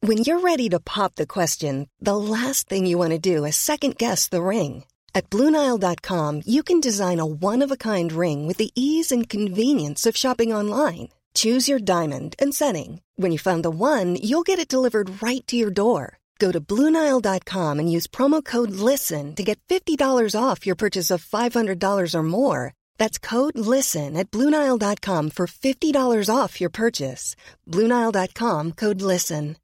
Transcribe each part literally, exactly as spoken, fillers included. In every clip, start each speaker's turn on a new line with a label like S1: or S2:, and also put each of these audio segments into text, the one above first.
S1: When you're ready to pop the question, the last thing you want to do is second-guess the ring. At Blue Nile dot com, you can design a one-of-a-kind ring with the ease and convenience of shopping online. Choose your diamond and setting. When you find the one, you'll get it delivered right to your door. Go to Blue Nile dot com and use promo code LISTEN to get fifty dollars off your purchase of five hundred dollars or more. That's code LISTEN at Blue Nile dot com for fifty dollars off your purchase. Blue Nile dot com, code LISTEN.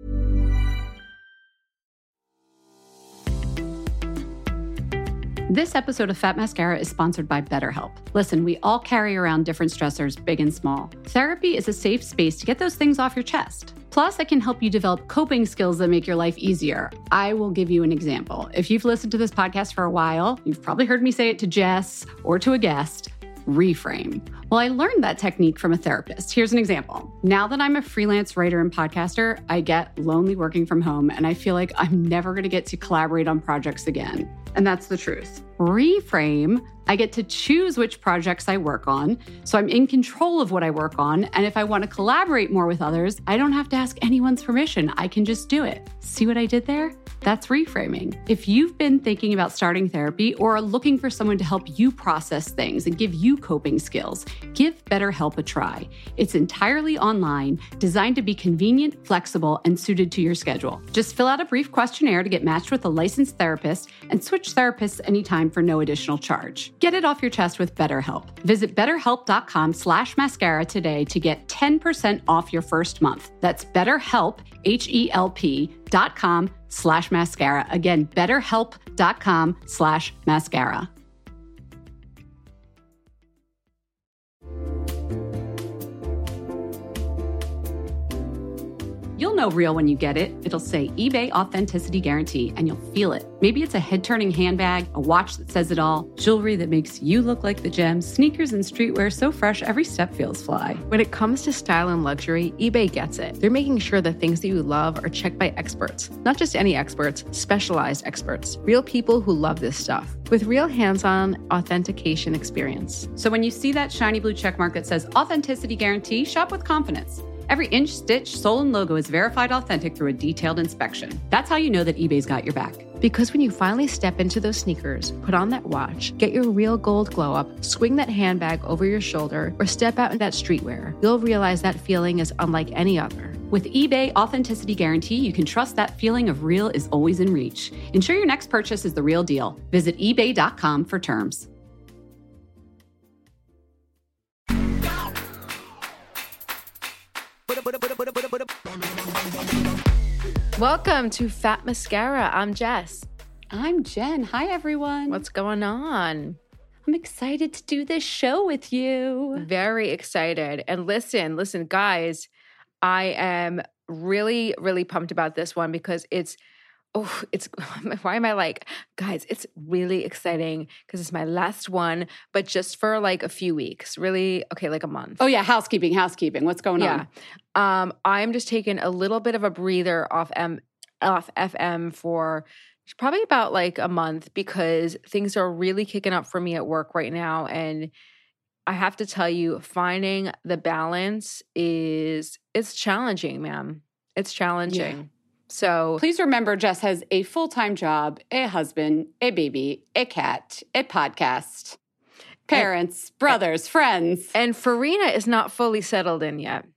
S2: This episode of Fat Mascara is sponsored by BetterHelp. Listen, we all carry around different stressors, big and small. Therapy is a safe space to get those things off your chest. Plus, I can help you develop coping skills that make your life easier. I will give you an example. If you've listened to this podcast for a while, you've probably heard me say it to Jess or to a guest. Reframe. Well, I learned that technique from a therapist. Here's an example. Now that I'm a freelance writer and podcaster, I get lonely working from home, and I feel like I'm never going to get to collaborate on projects again. And that's the truth. Reframe, I get to choose which projects I work on, so I'm in control of what I work on, and if I want to collaborate more with others, I don't have to ask anyone's permission. I can just do it. See what I did there? That's reframing. If you've been thinking about starting therapy or are looking for someone to help you process things and give you coping skills, give BetterHelp a try. It's entirely online, designed to be convenient, flexible, and suited to your schedule. Just fill out a brief questionnaire to get matched with a licensed therapist and switch therapists anytime for no additional charge. Get it off your chest with BetterHelp. Visit betterhelp.com slash mascara today to get ten percent off your first month. That's BetterHelp, H-E-L-P dot com slash mascara. Again, betterhelp.com slash mascara. You'll know real when you get it. It'll say eBay Authenticity Guarantee, and you'll feel it. Maybe it's a head-turning handbag, a watch that says it all, jewelry that makes you look like the gems, sneakers and streetwear so fresh every step feels fly.
S3: When it comes to style and luxury, eBay gets it. They're making sure the things that you love are checked by experts. Not just any experts, specialized experts. Real people who love this stuff. With real hands-on authentication experience.
S2: So when you see that shiny blue checkmark that says Authenticity Guarantee, shop with confidence. Every inch, stitch, sole, and logo is verified authentic through a detailed inspection. That's how you know that eBay's got your back.
S3: Because when you finally step into those sneakers, put on that watch, get your real gold glow up, swing that handbag over your shoulder, or step out in that streetwear, you'll realize that feeling is unlike any other.
S2: With eBay Authenticity Guarantee, you can trust that feeling of real is always in reach. Ensure your next purchase is the real deal. Visit ebay dot com for terms.
S3: Welcome to Fat Mascara. I'm Jess.
S2: I'm Jen. Hi, everyone.
S3: What's going on?
S2: I'm excited to do this show with you.
S3: Very excited. And listen, listen, guys, I am really, really pumped about this one because it's, oh, it's, why am I like, guys, it's really exciting because it's my last one, but just for like a few weeks, really, okay, like a month.
S2: Oh yeah, housekeeping, housekeeping. What's going
S3: yeah.
S2: on?
S3: Um, I'm just taking a little bit of a breather off M, off F M for probably about like a month because things are really kicking up for me at work right now. And I have to tell you, finding the balance is, it's challenging, man. It's challenging. Yeah. So
S2: please remember, Jess has a full-time job, a husband, a baby, a cat, a podcast, parents, and, brothers, friends.
S3: And Farina is not fully settled in yet.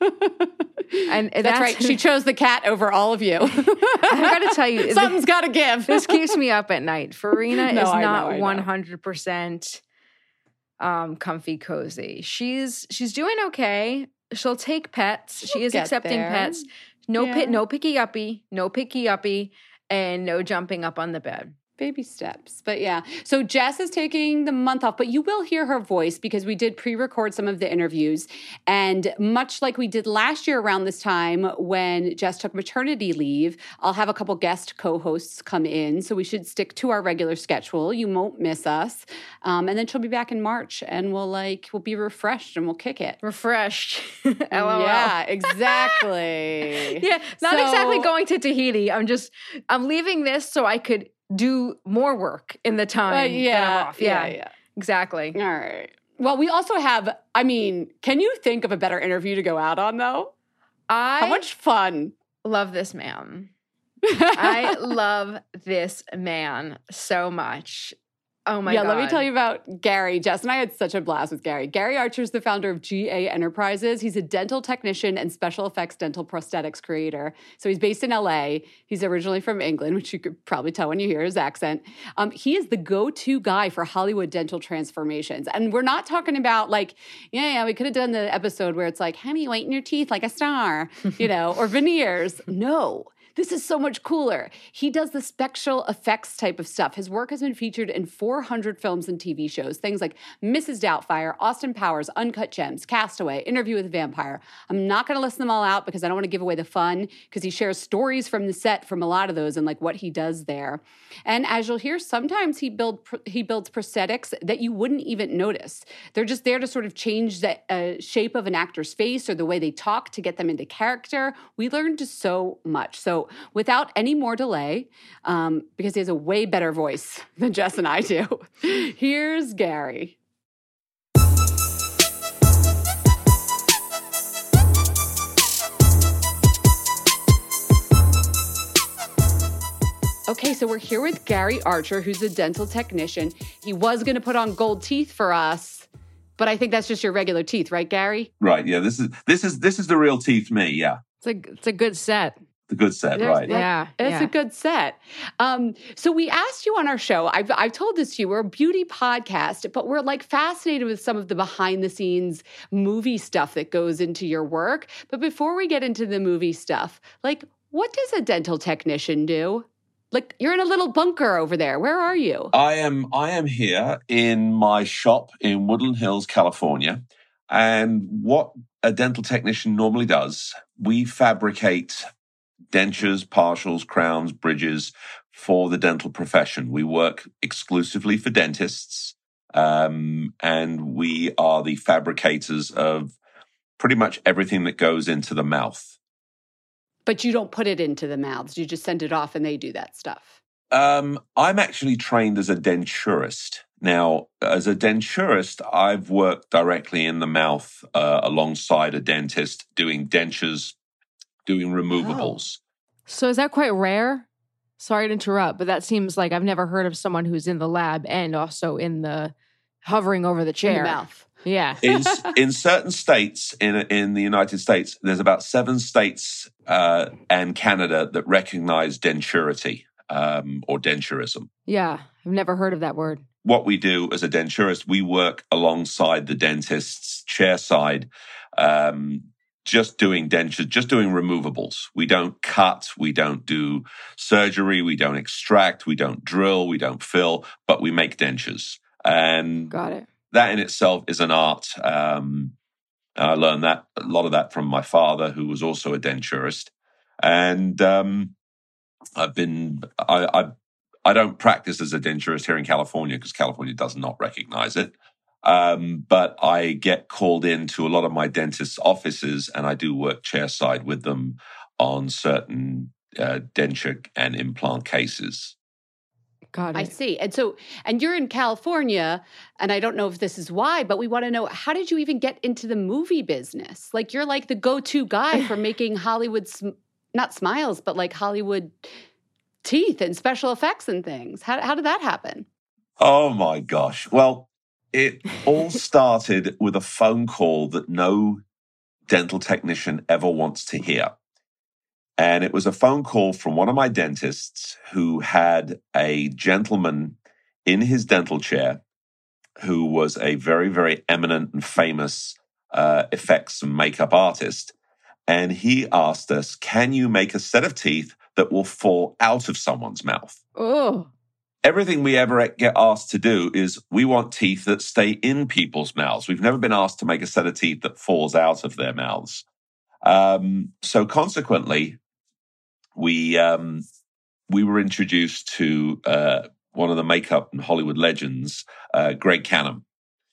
S3: And
S2: that's,
S3: that's
S2: right. She chose the cat over all of you.
S3: I got to tell you,
S2: something's got to give.
S3: This keeps me up at night. Farina
S2: no,
S3: is
S2: I
S3: not
S2: know, I
S3: one hundred percent um, comfy cozy. She's she's doing okay. She'll take pets.
S2: She'll
S3: she is accepting
S2: there.
S3: pets. No
S2: yeah.
S3: pit, no picky uppy, no picky uppy, and no jumping up on the bed.
S2: Baby steps. But yeah. So Jess is taking the month off, but you will hear her voice because we did pre-record some of the interviews. And much like we did last year around this time when Jess took maternity leave, I'll have a couple guest co-hosts come in. So we should stick to our regular schedule. You won't miss us. Um, and then she'll be back in March and we'll like, we'll be refreshed and we'll kick it.
S3: Refreshed. L O L.
S2: Yeah, exactly.
S3: Yeah, not
S2: so,
S3: exactly going to Tahiti. I'm just, I'm leaving this so I could do more work in the time
S2: uh, yeah,
S3: that I'm off. Yeah,
S2: yeah, yeah.
S3: Exactly.
S2: All right. Well, we also have, I mean, can you think of a better interview to go out on, though?
S3: I
S2: How much fun
S3: love this man. I love this man so much. Oh my
S2: yeah,
S3: God.
S2: Let me tell you about Gary. Jess and I had such a blast with Gary. Gary Archer is the founder of G A Enterprises. He's a dental technician and special effects dental prosthetics creator. So he's based in L A. He's originally from England, which you could probably tell when you hear his accent. Um, he is the go-to guy for Hollywood dental transformations. And we're not talking about like, yeah, yeah, we could have done the episode where it's like, honey, whiten your teeth like a star, you know, or veneers. No. This is so much cooler. He does the special effects type of stuff. His work has been featured in four hundred films and T V shows, things like Missus Doubtfire, Austin Powers, Uncut Gems, Castaway, Interview with a Vampire. I'm not going to list them all out because I don't want to give away the fun, because he shares stories from the set from a lot of those and like what he does there. And as you'll hear, sometimes he build he builds prosthetics that you wouldn't even notice. They're just there to sort of change the uh, shape of an actor's face or the way they talk to get them into character. We learned so much. So without any more delay, um, because he has a way better voice than Jess and I do, here's Gary. Okay, so we're here with Gary Archer, who's a dental technician. He was going to put on gold teeth for us, but I think that's just your regular teeth, right, Gary?
S4: Right. Yeah. This is this is this is the real teeth me. Yeah.
S3: It's a it's a good set.
S4: The good set,
S3: There's,
S4: right?
S3: Yeah,
S2: it's
S3: yeah.
S2: a good set. Um, so we asked you on our show. I've I've told this to you. We're a beauty podcast, but we're like fascinated with some of the behind the scenes movie stuff that goes into your work. But before we get into the movie stuff, like, what does a dental technician do? Like, you're in a little bunker over there. Where are you?
S4: I am I am here in my shop in Woodland Hills, California. And what a dental technician normally does, we fabricate dentures, partials, crowns, bridges for the dental profession. We work exclusively for dentists, um, and we are the fabricators of pretty much everything that goes into the mouth.
S2: But you don't put it into the mouths. You just send it off and they do that stuff.
S4: Um, I'm actually trained as a denturist. Now, as a denturist, I've worked directly in the mouth uh, alongside a dentist doing dentures, doing removables.
S3: Oh. So is that quite rare? Sorry to interrupt, but that seems like I've never heard of someone who's in the lab and also in the hovering over the chair.
S2: In the mouth.
S3: Yeah.
S4: in, in certain states in in the United States, there's about seven states uh, and Canada that recognize denturity um, or denturism.
S3: Yeah, I've never heard of that word.
S4: What we do as a denturist, we work alongside the dentist's chair side, um, just doing dentures, just doing removables. We don't cut, we don't do surgery, we don't extract, we don't drill, we don't fill, but we make dentures. And
S3: Got it.
S4: that in itself is an art. Um, I learned that a lot of that from my father, who was also a denturist. And um, I've been, I, I, I don't practice as a denturist here in California because California does not recognize it. Um, but I get called into a lot of my dentist's offices, and I do work chairside with them on certain uh, denture and implant cases.
S3: Got it.
S2: I see. And so, and you're in California, and I don't know if this is why, but we want to know, how did you even get into the movie business? Like, you're like the go-to guy for making Hollywood, sm- not smiles, but like Hollywood teeth and special effects and things. How, how did that happen?
S4: Oh my gosh. Well, it all started with a phone call that no dental technician ever wants to hear. And it was a phone call from one of my dentists who had a gentleman in his dental chair who was a very, very eminent and famous uh, effects and makeup artist. And he asked us, can you make a set of teeth that will fall out of someone's mouth?
S3: Oh.
S4: Everything we ever get asked to do is we want teeth that stay in people's mouths. We've never been asked to make a set of teeth that falls out of their mouths. Um, so consequently, we um, we were introduced to uh, one of the makeup and Hollywood legends, uh, Greg Canham.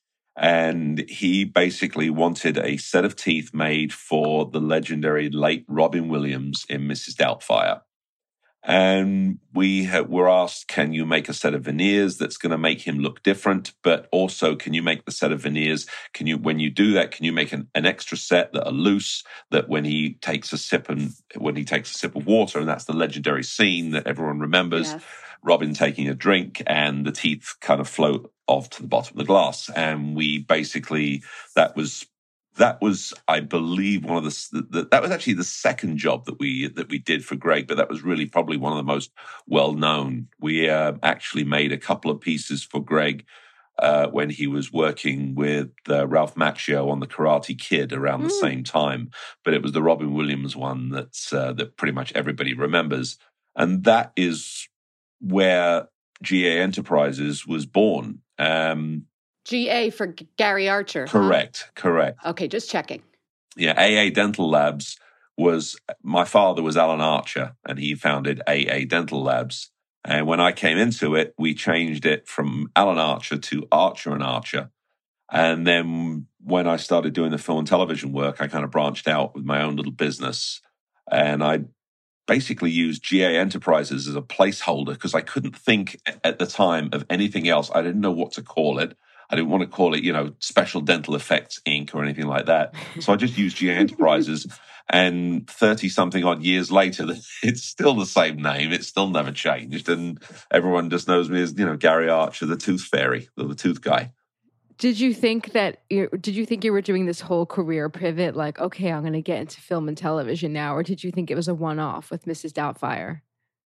S4: And he basically wanted a set of teeth made for the legendary late Robin Williams in Missus Doubtfire. And we ha- were asked, can you make a set of veneers that's going to make him look different? But also, can you make the set of veneers? Can you, when you do that, can you make an, an extra set that are loose, that when he takes a sip and when he takes a sip of water, and that's the legendary scene that everyone remembers,
S3: Yes.
S4: Robin taking a drink and the teeth kind of float off to the bottom of the glass. And we basically, that was That was, I believe, one of the, the that was actually the second job that we that we did for Greg, but that was really probably one of the most well known. We uh, actually made a couple of pieces for Greg uh, when he was working with uh, Ralph Macchio on the Karate Kid around mm. the same time. But it was the Robin Williams one that's uh, that pretty much everybody remembers, and that is where G A Enterprises was born. Um,
S2: G A for Gary Archer.
S4: Correct,
S2: huh?
S4: correct.
S2: Okay, just checking.
S4: Yeah, A A Dental Labs was, my father was Alan Archer, and he founded A A Dental Labs. And when I came into it, we changed it from Alan Archer to Archer and Archer. And then when I started doing the film and television work, I kind of branched out with my own little business. And I basically used G A Enterprises as a placeholder because I couldn't think at the time of anything else. I didn't know what to call it. I didn't want to call it, you know, Special Dental Effects Incorporated or anything like that. So I just used G A Enterprises. And thirty-something odd years later, it's still the same name. It's still never changed. And everyone just knows me as, you know, Gary Archer, the Tooth Fairy, the, the tooth guy.
S3: Did you think that, you did you think you were doing this whole career pivot, like, okay, I'm going to get into film and television now? Or did you think it was a one-off with Missus Doubtfire?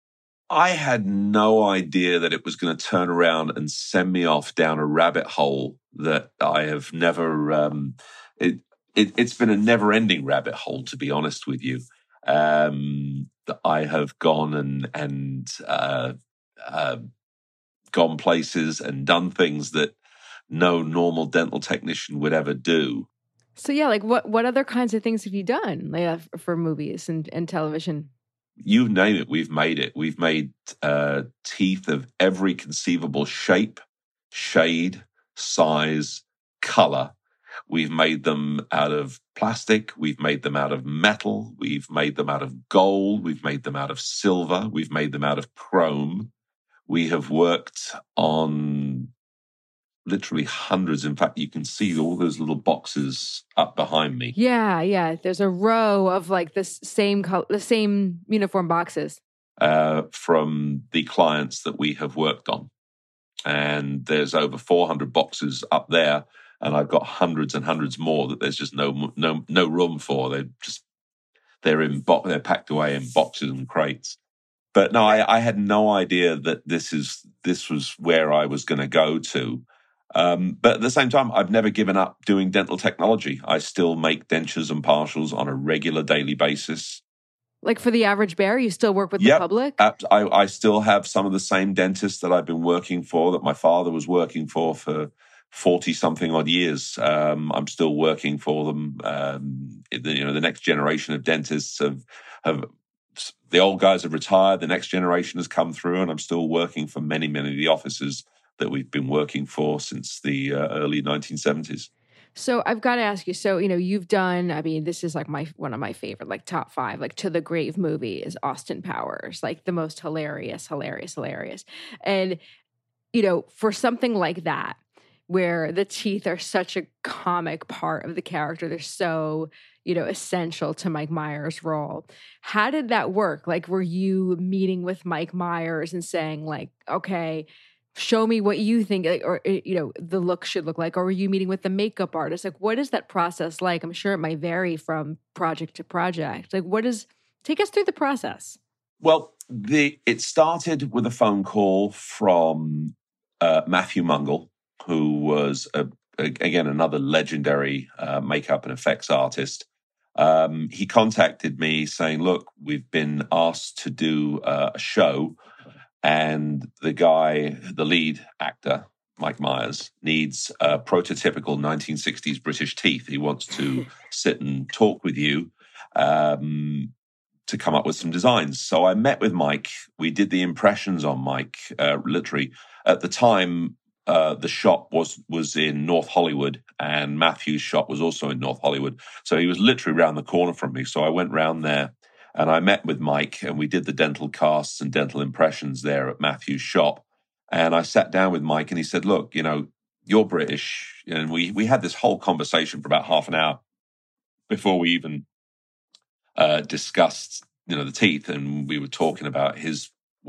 S4: I had no idea that it was going to turn around and send me off down a rabbit hole that I have never, um, it, it, it's been a never-ending rabbit hole, to be honest with you. Um, that I have gone and, and uh, uh, gone places and done things that no normal dental technician would ever do.
S3: So yeah, like what, what other kinds of things have you done like, uh, for movies and, and television?
S4: You name it, we've made it. We've made uh, teeth of every conceivable shape, shade, size, color. We've made them out of plastic. We've made them out of metal. We've made them out of gold. We've made them out of silver. We've made them out of chrome. We have worked on literally hundreds. In fact, you can see all those little boxes up behind me.
S3: Yeah, yeah. There's a row of like the same color, the same uniform boxes.
S4: Uh, from the clients that we have worked on. And there's over four hundred boxes up there, and I've got hundreds and hundreds more that there's just no no no room for. They're just they're in bo- they're packed away in boxes and crates. But no, I, I had no idea that this is this was where I was going to go to. Um, but at the same time, I've never given up doing dental technology. I still make dentures and partials on a regular daily basis.
S3: Like for the average bear, you still work with
S4: yep.
S3: the public?
S4: I, I still have some of the same dentists that I've been working for, that my father was working for for forty-something odd years. Um, I'm still working for them. Um, you know, the next generation of dentists have, have, the old guys have retired, the next generation has come through, and I'm still working for many, many of the offices that we've been working for since the uh, early nineteen seventies.
S3: So I've got to ask you, so, you know, you've done, I mean, this is like my, one of my favorite, like top five, like To the Grave movie is Austin Powers, like the most hilarious, hilarious, hilarious. And, you know, for something like that, where the teeth are such a comic part of the character, they're so, you know, essential to Mike Myers' role. How did that work? Like, were you meeting with Mike Myers and saying like, okay, show me what you think, or, you know, the look should look like? Or were you meeting with the makeup artist? Like, what is that process like? I'm sure it might vary from project to project. Like, what is, take us through the process.
S4: Well, the it started with a phone call from uh, Matthew Mungle, who was, a, a, again, another legendary uh, makeup and effects artist. Um, he contacted me saying, look, we've been asked to do uh, a show, and the guy, the lead actor, Mike Myers, needs uh, prototypical nineteen sixties British teeth. He wants to sit and talk with you um, to come up with some designs. So I met with Mike. We did the impressions on Mike, uh, literally. At the time, uh, the shop was was in North Hollywood, and Matthew's shop was also in North Hollywood. So he was literally around the corner from me. So I went round there And I met with Mike, and we did the dental casts and dental impressions there at Matthew's shop. And I sat down with Mike, and he said, look, you know, you're British. And we we had this whole conversation for about half an hour before we even uh, discussed, you know, the teeth. And we were talking about his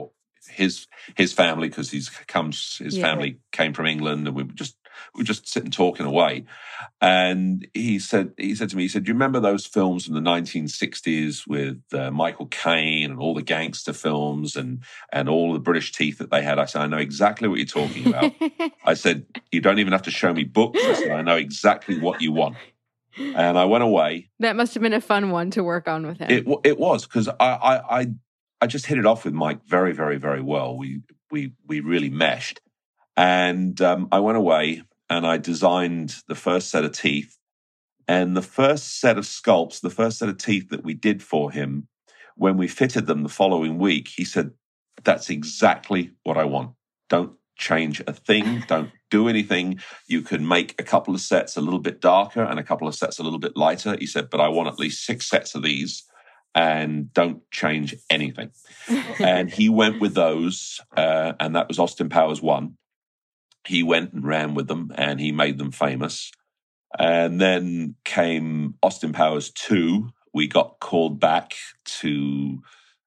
S4: his his family, because he's comes his
S3: Yeah.
S4: family came from England, and we were just we were just sitting talking away. And he said he said to me, he said, "Do you remember those films from the nineteen sixties with uh, Michael Caine and all the gangster films and and all the British teeth that they had?" I said, "I know exactly what you're talking about." I said, "You don't even have to show me books." I said, "I know exactly what you want." And I went away.
S3: That must have been a fun one to work on with him.
S4: It it was, because I, I I I just hit it off with Mike very very very well. We we we really meshed, and um, I went away and I designed the first set of teeth, and the first set of sculpts, the first set of teeth that we did for him. When we fitted them the following week, he said, "That's exactly what I want. Don't change a thing. Don't do anything. You can make a couple of sets a little bit darker and a couple of sets a little bit lighter." He said, "But I want at least six sets of these, and don't change anything." And he went with those, uh, and that was Austin Powers one. He went and ran with them, and he made them famous. And then came Austin Powers two. We got called back to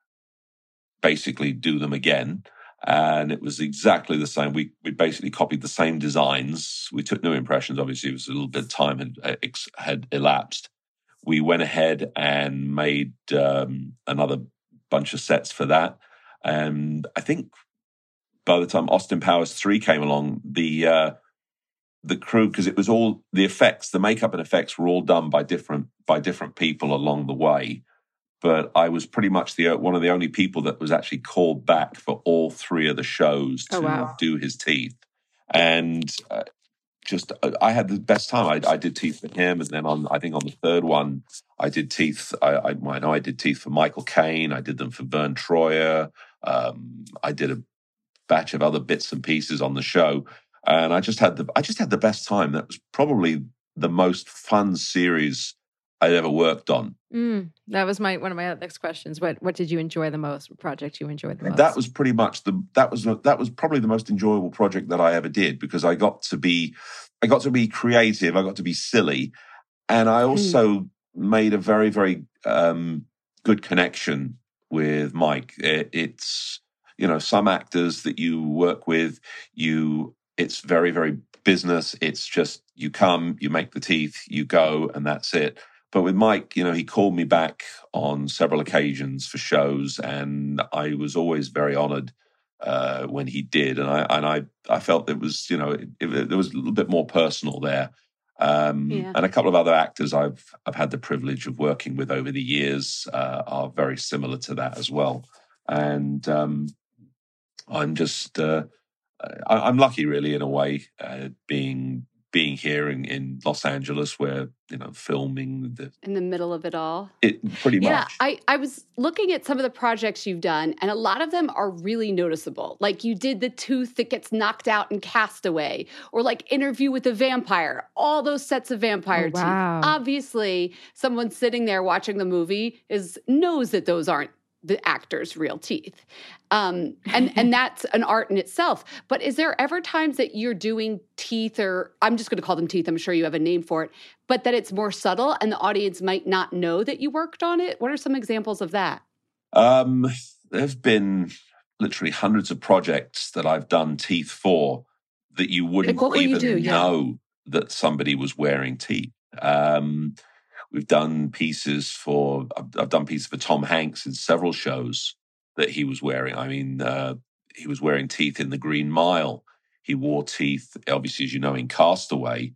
S4: basically do them again. And it was exactly the same. We we basically copied the same designs. We took new impressions. Obviously, it was a little bit of time had, had elapsed. We went ahead and made um, another bunch of sets for that. And I think by the time Austin Powers three came along, the uh, the crew, because it was all the effects, the makeup and effects were all done by different by different people along the way. But I was pretty much the one of the only people that was actually called back for all three of the shows to
S3: Oh, wow.
S4: do his teeth. And uh, just, I had the best time. I, I did teeth for him. And then on, I think on the third one, I did teeth. I, I, I know I did teeth for Michael Caine. I did them for Vern Troyer. Um, I did a batch of other bits and pieces on the show. And I just had the, I just had the best time. That was probably the most fun series I'd ever worked on.
S3: Mm, that was my one of my next questions. What what did you enjoy the most? What project you enjoyed the most?
S4: That was pretty much the that was that was probably the most enjoyable project that I ever did, because I got to be I got to be creative, I got to be silly, and I also mm. made a very very um, good connection with Mike. It, it's you know some actors that you work with, you it's very very business. It's just you come, you make the teeth, you go, and that's it. But with Mike, you know, he called me back on several occasions for shows, and I was always very honored uh, when he did. And I and I, I felt it was, you know, it, it, there was a little bit more personal there. Um,
S2: Yeah.
S4: And a couple of other actors I've I've had the privilege of working with over the years uh, are very similar to that as well. And um, I'm just uh, I, I'm lucky, really, in a way, uh, being. being here in, in Los Angeles, where, you know, filming the
S2: in the middle of it all.
S4: It pretty
S2: Yeah,
S4: much.
S2: I, I was looking at some of the projects you've done, and a lot of them are really noticeable. Like you did the tooth that gets knocked out in Castaway, or like Interview with the Vampire, all those sets of vampire
S3: Oh, wow.
S2: teeth. Obviously, someone sitting there watching the movie is knows that those aren't the actor's real teeth. Um, and, and that's an art in itself. But is there ever times that you're doing teeth, or I'm just going to call them teeth, I'm sure you have a name for it, but that it's more subtle and the audience might not know that you worked on it? What are some examples of that?
S4: Um, there's been literally hundreds of projects that I've done teeth for that you wouldn't
S2: Like, what will you
S4: even
S2: do? Yeah.
S4: know that somebody was wearing teeth. Um, we've done pieces for, I've, I've done pieces for Tom Hanks in several shows that he was wearing. I mean, uh, he was wearing teeth in The Green Mile. He wore teeth, obviously, as you know, in Castaway.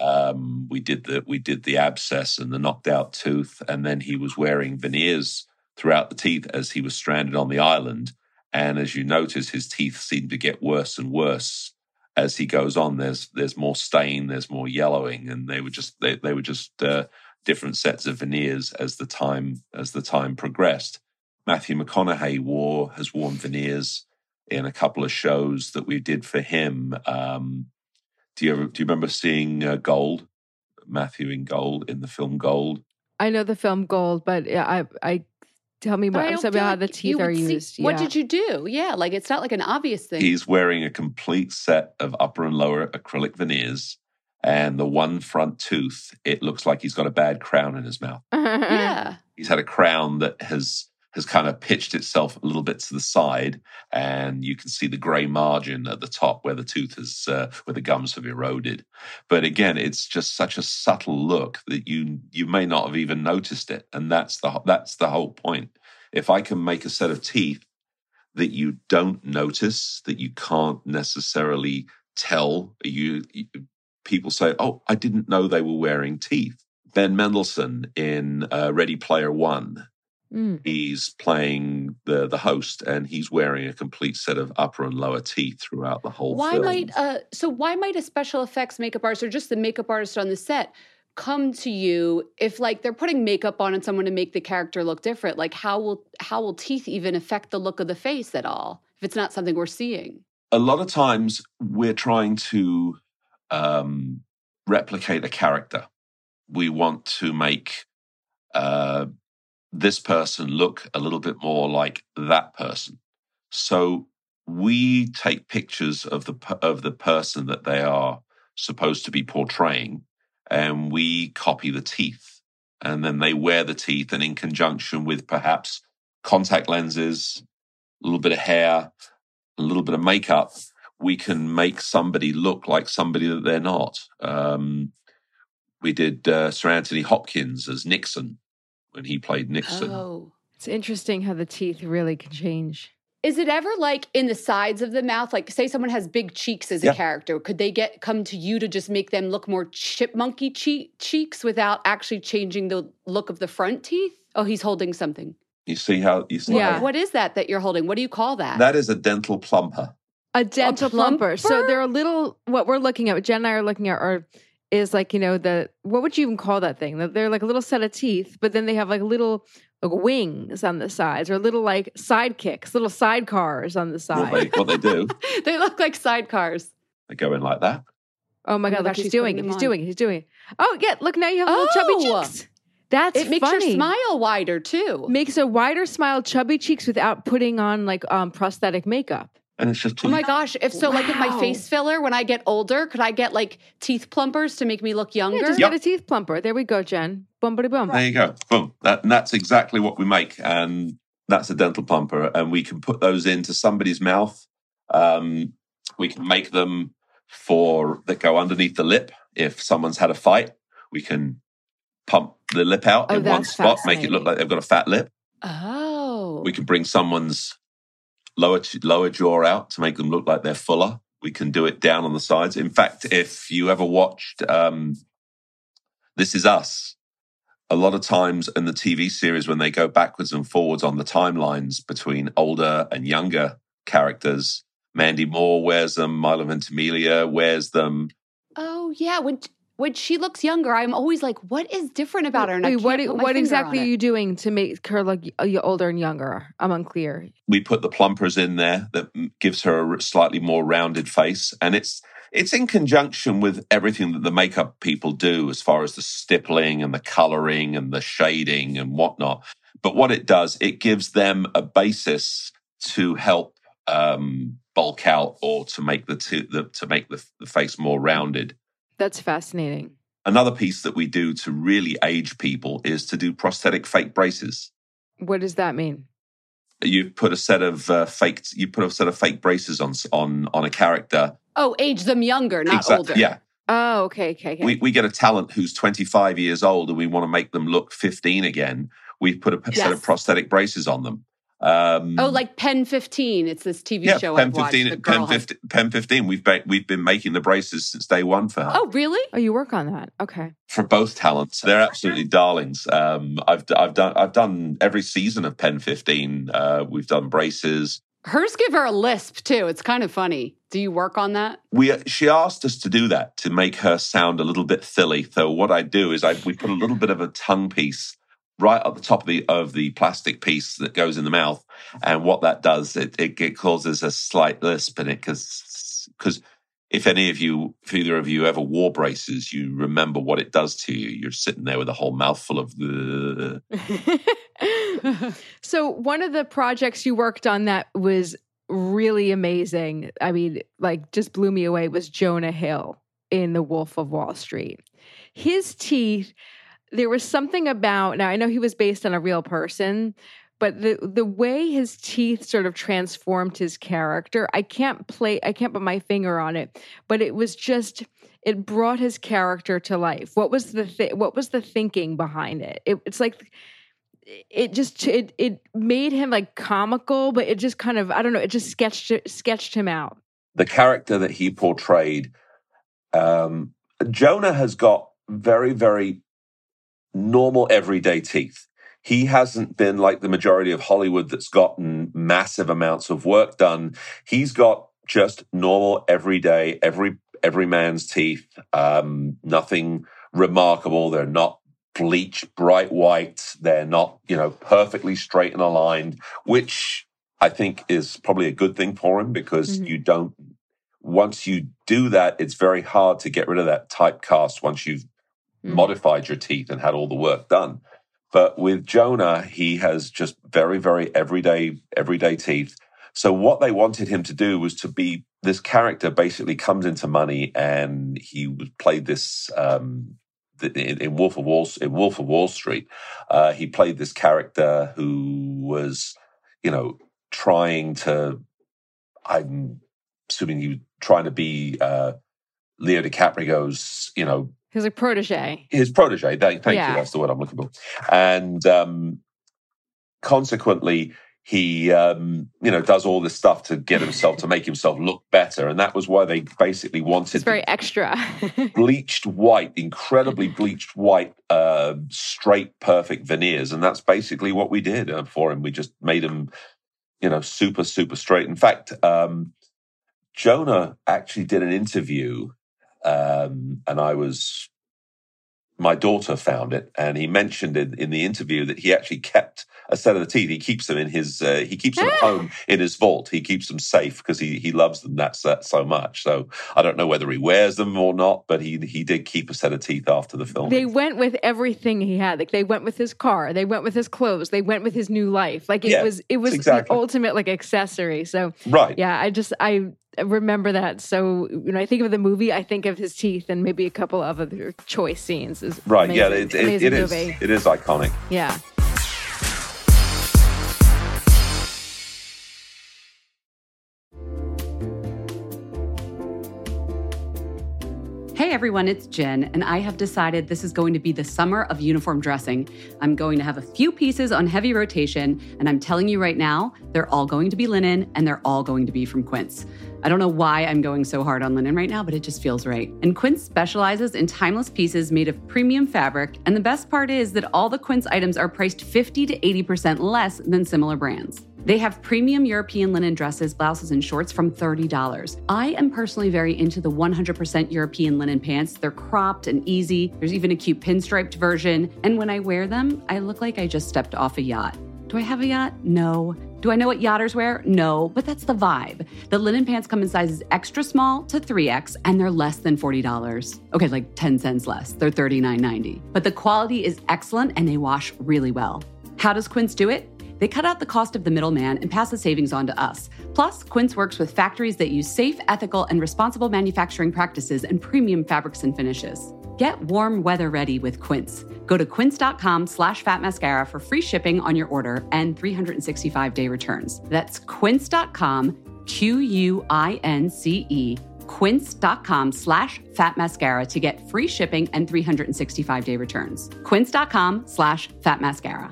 S4: Um, we did the we did the abscess and the knocked out tooth, and then he was wearing veneers throughout the teeth as he was stranded on the island. And as you notice, his teeth seem to get worse and worse as he goes on. There's there's more stain, there's more yellowing, and they were just they, they were just uh, different sets of veneers as the time as the time progressed. Matthew McConaughey wore has worn veneers in a couple of shows that we did for him. Um, do you ever, do you remember seeing uh, Gold? Matthew in Gold, in the film Gold?
S3: I know the film Gold, but I I Tell me
S5: But I
S3: more
S5: don't
S3: about
S5: feel
S3: how
S5: like
S3: the
S5: you
S3: teeth are
S5: would see-
S3: used.
S5: What
S3: Yeah.
S5: did you do? Yeah, like it's not like an obvious thing.
S4: He's wearing a complete set of upper and lower acrylic veneers, and the one front tooth, it looks like he's got a bad crown in his mouth.
S5: Yeah.
S4: He's had a crown that has has kind of pitched itself a little bit to the side, and you can see the grey margin at the top where the tooth is, uh, where the gums have eroded. But again, it's just such a subtle look that you you may not have even noticed it, and that's the that's the whole point. If I can make a set of teeth that you don't notice, that you can't necessarily tell, you, you people say, "Oh, I didn't know they were wearing teeth." Ben Mendelsohn in uh, Ready Player One.
S3: Mm.
S4: He's playing the the host, and he's wearing a complete set of upper and lower teeth throughout the whole
S5: Why
S4: film.
S5: might uh so why might a special effects makeup artist or just the makeup artist on the set come to you if like they're putting makeup on someone to make the character look different? Like how will how will teeth even affect the look of the face at all if it's not something we're seeing?
S4: A lot of times we're trying to um, replicate a character. We want to make uh, this person look a little bit more like that person. So we take pictures of the of the person that they are supposed to be portraying, and we copy the teeth. And then they wear the teeth, and in conjunction with perhaps contact lenses, a little bit of hair, a little bit of makeup, we can make somebody look like somebody that they're not. Um, we did uh, Sir Anthony Hopkins as Nixon when he played Nixon.
S5: Oh.
S3: It's interesting how the teeth really can change.
S5: Is it ever like in the sides of the mouth? Like say someone has big cheeks as a
S4: Yeah.
S5: character. Could they get come to you to just make them look more chipmunky che- cheeks without actually changing the look of the front teeth? Oh, he's holding something.
S4: You see how you see
S3: Yeah.
S4: how-
S5: What is that that you're holding? What do you call that?
S4: that is a dental plumper.
S3: A dental plumper. So
S5: plumper?
S3: they're a little, what we're looking at, what Jen and I are looking at are, is like, you know, the, what would you even call that thing? They're like a little set of teeth, but then they have like little like wings on the sides or little like sidekicks, little sidecars on the
S4: What
S3: side.
S4: they, what they do,
S5: They look like sidecars.
S4: they go in like that.
S3: Oh my
S5: Oh my
S3: God, look,
S5: gosh,
S3: he's
S5: she's
S3: doing
S5: putting
S3: it.
S5: them
S3: He's
S5: on.
S3: doing it. He's doing it. Oh, yeah. Look, now you have little chubby
S5: Oh.
S3: cheeks. That's
S5: It makes
S3: funny.
S5: your smile wider too.
S3: Makes a wider smile, chubby cheeks without putting on like um prosthetic makeup.
S4: And it's just
S5: Oh my gosh. If so, like with my
S3: Wow.
S5: face filler, when I get older, could I get like teeth plumpers to make me look younger?
S3: Yeah, just
S4: Yep.
S3: get a teeth plumper. There we go, Jen. Boom, buddy, boom.
S4: There you go. Boom. That, and that's exactly what we make. And that's a dental plumper. And we can put those into somebody's mouth. Um, we can make them for that go underneath the lip. If someone's had a fight, we can pump the lip out
S3: Oh,
S4: in one
S3: that's
S4: spot, make it look
S3: fascinating.
S4: like they've got a fat lip.
S5: Oh.
S4: We can bring someone's lower lower jaw out to make them look like they're fuller. We can do it down on the sides. In fact, if you ever watched um, This Is Us, a lot of times in the T V series when they go backwards and forwards on the timelines between older and younger characters, Mandy Moore wears them, Milo Ventimiglia wears them.
S5: Oh yeah. When when she looks younger, I'm always like, what is different about her? And I
S3: Wait,
S5: can't
S3: what
S5: put my
S3: what
S5: finger
S3: exactly
S5: on
S3: are
S5: it.
S3: you doing to make her look y- older and younger? I'm unclear.
S4: We put the plumpers in there that gives her a slightly more rounded face. And it's it's in conjunction with everything that the makeup people do as far as the stippling and the coloring and the shading and whatnot. But what it does, it gives them a basis to help um, bulk out or to make the, t- the to make the, the face more rounded.
S3: That's fascinating.
S4: Another piece that we do to really age people is to do prosthetic fake braces.
S3: What does that mean?
S4: You put a set of uh, fake you put a set of fake braces on on on a character.
S5: Oh, age them younger, not
S4: Exact-
S5: older.
S4: Yeah,
S3: Oh, okay, okay, okay.
S4: we we get a talent who's twenty-five years old and we want to make them look fifteen again. We put a p- set of
S5: Yes.
S4: prosthetic braces on them. Um,
S5: Oh, like Pen fifteen. It's this T V
S4: yeah,
S5: show
S4: Pen
S5: I've watched.
S4: fifteen.
S5: The
S4: Pen
S5: girl has-
S4: fifteen. Pen fifteen. We've ba- we've been making the braces since day one for her.
S5: Oh, really?
S3: oh, you work on that. Okay.
S4: For both talents, they're absolutely darlings. Um, I've I've done I've done every season of Pen fifteen. Uh, we've done braces.
S5: Hers give her a lisp too. It's kind of funny. Do you work on that?
S4: We she asked us to do that to make her sound a little bit silly. So what I do is I we put a little bit of a tongue piece right at the top of the of the plastic piece that goes in the mouth, and what that does it it, it causes a slight lisp in it because because if any of you if either of you ever wore braces, you remember what it does to you. You're sitting there with a whole mouthful of the
S3: So one of the projects you worked on that was really amazing, I mean, like just blew me away, was Jonah Hill in The Wolf of Wall Street. His teeth, there was something about, now I know he was based on a real person, but the the way his teeth sort of transformed his character, I can't play, I can't put my finger on it, but it was just, it brought his character to life. What was the th- what was the thinking behind it? it? It's like, it just, it it made him like comical, but it just kind of, I don't know, it just sketched sketched him out.
S4: The character that he portrayed, um, Jonah has got very, very normal everyday teeth. He hasn't been like the majority of Hollywood that's gotten massive amounts of work done. He's got just normal, everyday, every every man's teeth. Um, nothing remarkable. They're not bleached, bright white. They're not, you know, perfectly straight and aligned, which I think is probably a good thing for him because mm-hmm. you don't, once you do that, it's very hard to get rid of that typecast once you've mm-hmm. modified your teeth and had all the work done. But with Jonah, he has just very, very everyday, everyday teeth. So what they wanted him to do was to be, this character basically comes into money, and he played this um, in, in Wolf of Wall in Wolf of Wall Street. Uh, he played this character who was, you know, trying to. I'm assuming he was trying to be uh, Leo DiCaprio's, you know.
S3: His like protege.
S4: His protege. Thank
S3: yeah.
S4: you. That's the word I'm looking for. And um, consequently, he, um, you know, does all this stuff to get himself, to make himself look better. And that was why they basically wanted...
S3: It's very extra.
S4: bleached white, incredibly bleached white, uh, straight, perfect veneers. And that's basically what we did uh, for him. We just made him, you know, super, super straight. In fact, um, Jonah actually did an interview... Um, and I was, my daughter found it, and he mentioned in, in the interview that he actually kept a set of the teeth. He keeps them in his, uh, he keeps them at home in his vault. He keeps them safe because he he loves them that set so much. So I don't know whether he wears them or not, but he he did keep a set of teeth after the film.
S3: They went with everything he had. Like they went with his car, they went with his clothes, they went with his new life. Like it
S4: yeah,
S3: was it was
S4: exactly.
S3: the ultimate like accessory. So
S4: right,
S3: yeah, I just I. remember that. So when I think of the movie, I think of his teeth and maybe a couple of other choice scenes. It's
S4: right,
S3: amazing.
S4: yeah, it, it, it is. It is iconic.
S3: Yeah.
S2: Hey everyone, it's Jen, and I have decided this is going to be the summer of uniform dressing. I'm going to have a few pieces on heavy rotation, and I'm telling you right now, they're all going to be linen, and they're all going to be from Quince. I don't know why I'm going so hard on linen right now, but it just feels right. And Quince specializes in timeless pieces made of premium fabric, and the best part is that all the Quince items are priced fifty to eighty percent less than similar brands. They have premium European linen dresses, blouses, and shorts from thirty dollars. I am personally very into the one hundred percent European linen pants. They're cropped and easy. There's even a cute pinstriped version. And when I wear them, I look like I just stepped off a yacht. Do I have a yacht? No. Do I know what yachters wear? No, but that's the vibe. The linen pants come in sizes extra small to three X, and they're less than forty dollars. Okay, like ten cents less. They're thirty-nine ninety. But the quality is excellent, and they wash really well. How does Quince do it? They cut out the cost of the middleman and pass the savings on to us. Plus, Quince works with factories that use safe, ethical, and responsible manufacturing practices and premium fabrics and finishes. Get warm weather ready with Quince. Go to quince.com slash fat mascara for free shipping on your order and three hundred sixty-five day returns. That's quince.com, Q U I N C E, quince.com slash fat mascara to get free shipping and three hundred sixty-five day returns. Quince.com slash fat mascara.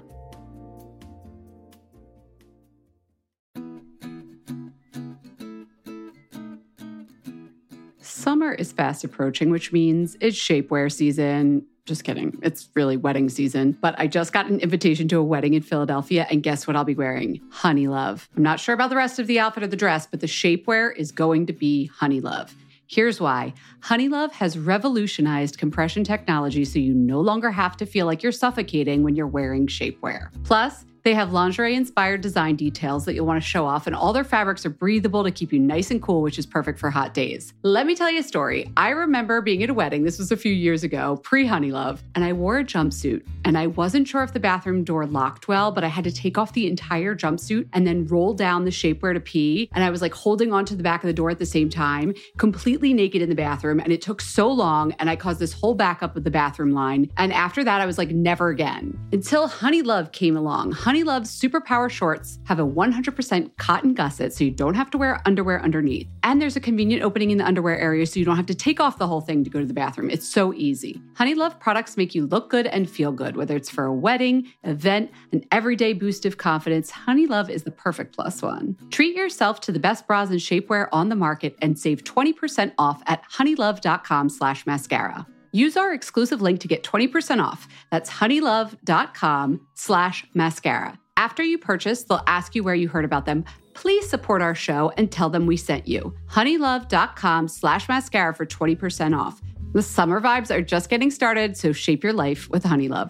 S2: Summer is fast approaching, which means it's shapewear season. Just kidding. It's really wedding season. But I just got an invitation to a wedding in Philadelphia, and guess what I'll be wearing? Honey Love. I'm not sure about the rest of the outfit or the dress, but the shapewear is going to be Honey Love. Here's why. Honey Love has revolutionized compression technology so you no longer have to feel like you're suffocating when you're wearing shapewear. Plus, They have lingerie-inspired design details that you'll want to show off, and all their fabrics are breathable to keep you nice and cool, which is perfect for hot days. Let me tell you a story. I remember being at a wedding, this was a few years ago, pre-Honeylove, and I wore a jumpsuit, and I wasn't sure if the bathroom door locked well, but I had to take off the entire jumpsuit and then roll down the shapewear to pee, and I was like holding onto the back of the door at the same time, completely naked in the bathroom, and it took so long, and I caused this whole backup of the bathroom line, and after that, I was like, never again. Until Honeylove came along. Honeylove's Superpower shorts have a one hundred percent cotton gusset, so you don't have to wear underwear underneath. And there's a convenient opening in the underwear area, so you don't have to take off the whole thing to go to the bathroom. It's so easy. Honeylove products make you look good and feel good, whether it's for a wedding, event, an everyday boost of confidence. Honeylove is the perfect plus one. Treat yourself to the best bras and shapewear on the market and save twenty percent off at honeylove.com slash mascara. Use our exclusive link to get twenty percent off. That's honeylove.com slash mascara. After you purchase, they'll ask you where you heard about them. Please support our show and tell them we sent you. honeylove.com slash mascara for twenty percent off. The summer vibes are just getting started, so shape your life with Honeylove.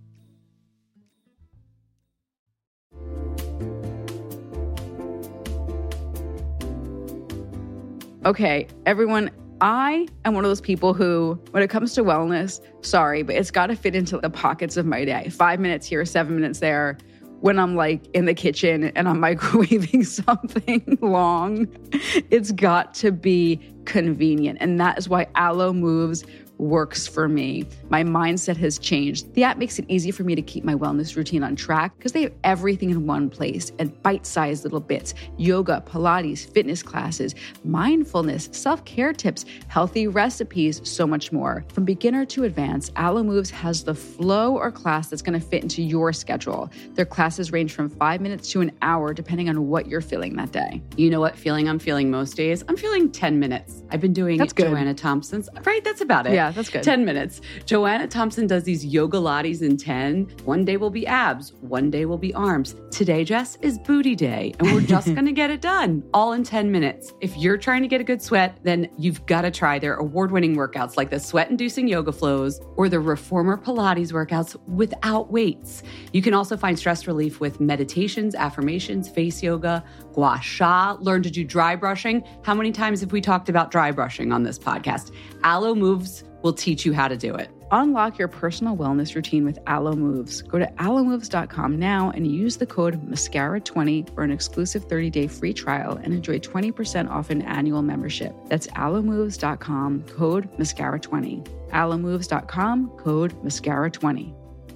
S3: Okay, everyone, I am one of those people who, when it comes to wellness, sorry, but it's got to fit into the pockets of my day. Five minutes here, seven minutes there. When I'm like in the kitchen and I'm microwaving something long, it's got to be convenient. And that is why Alo Moves works for me. My mindset has changed. The app makes it easy for me to keep my wellness routine on track because they have everything in one place and bite-sized little bits: yoga, Pilates, fitness classes, mindfulness, self-care tips, healthy recipes, so much more. From beginner to advanced, Alo Moves has the flow or class that's going to fit into your schedule. Their classes range from five minutes to an hour, depending on what you're feeling that day.
S2: You know what feeling I'm feeling most days? I'm feeling ten minutes. I've been doing
S3: That's good.
S2: Joanna Thompson's, right? That's about it.
S3: Yeah, that's good.
S2: ten minutes. Joanna Thompson does these yoga lattes in ten. One day will be abs. One day will be arms. Today, Jess, is booty day. And we're just going to get it done all in ten minutes. If you're trying to get a good sweat, then you've got to try their award-winning workouts like the sweat-inducing yoga flows or the Reformer Pilates workouts without weights. You can also find stress relief with meditations, affirmations, face yoga, gua sha, learn to do dry brushing. How many times have we talked about dry brushing on this podcast? Alo Moves will teach you how to do it.
S3: Unlock your personal wellness routine with Alo Moves. Go to alo moves dot com now and use the code mascara twenty for an exclusive thirty-day free trial and enjoy twenty percent off an annual membership. That's alo moves dot com, code mascara twenty. alo moves dot com, code mascara twenty.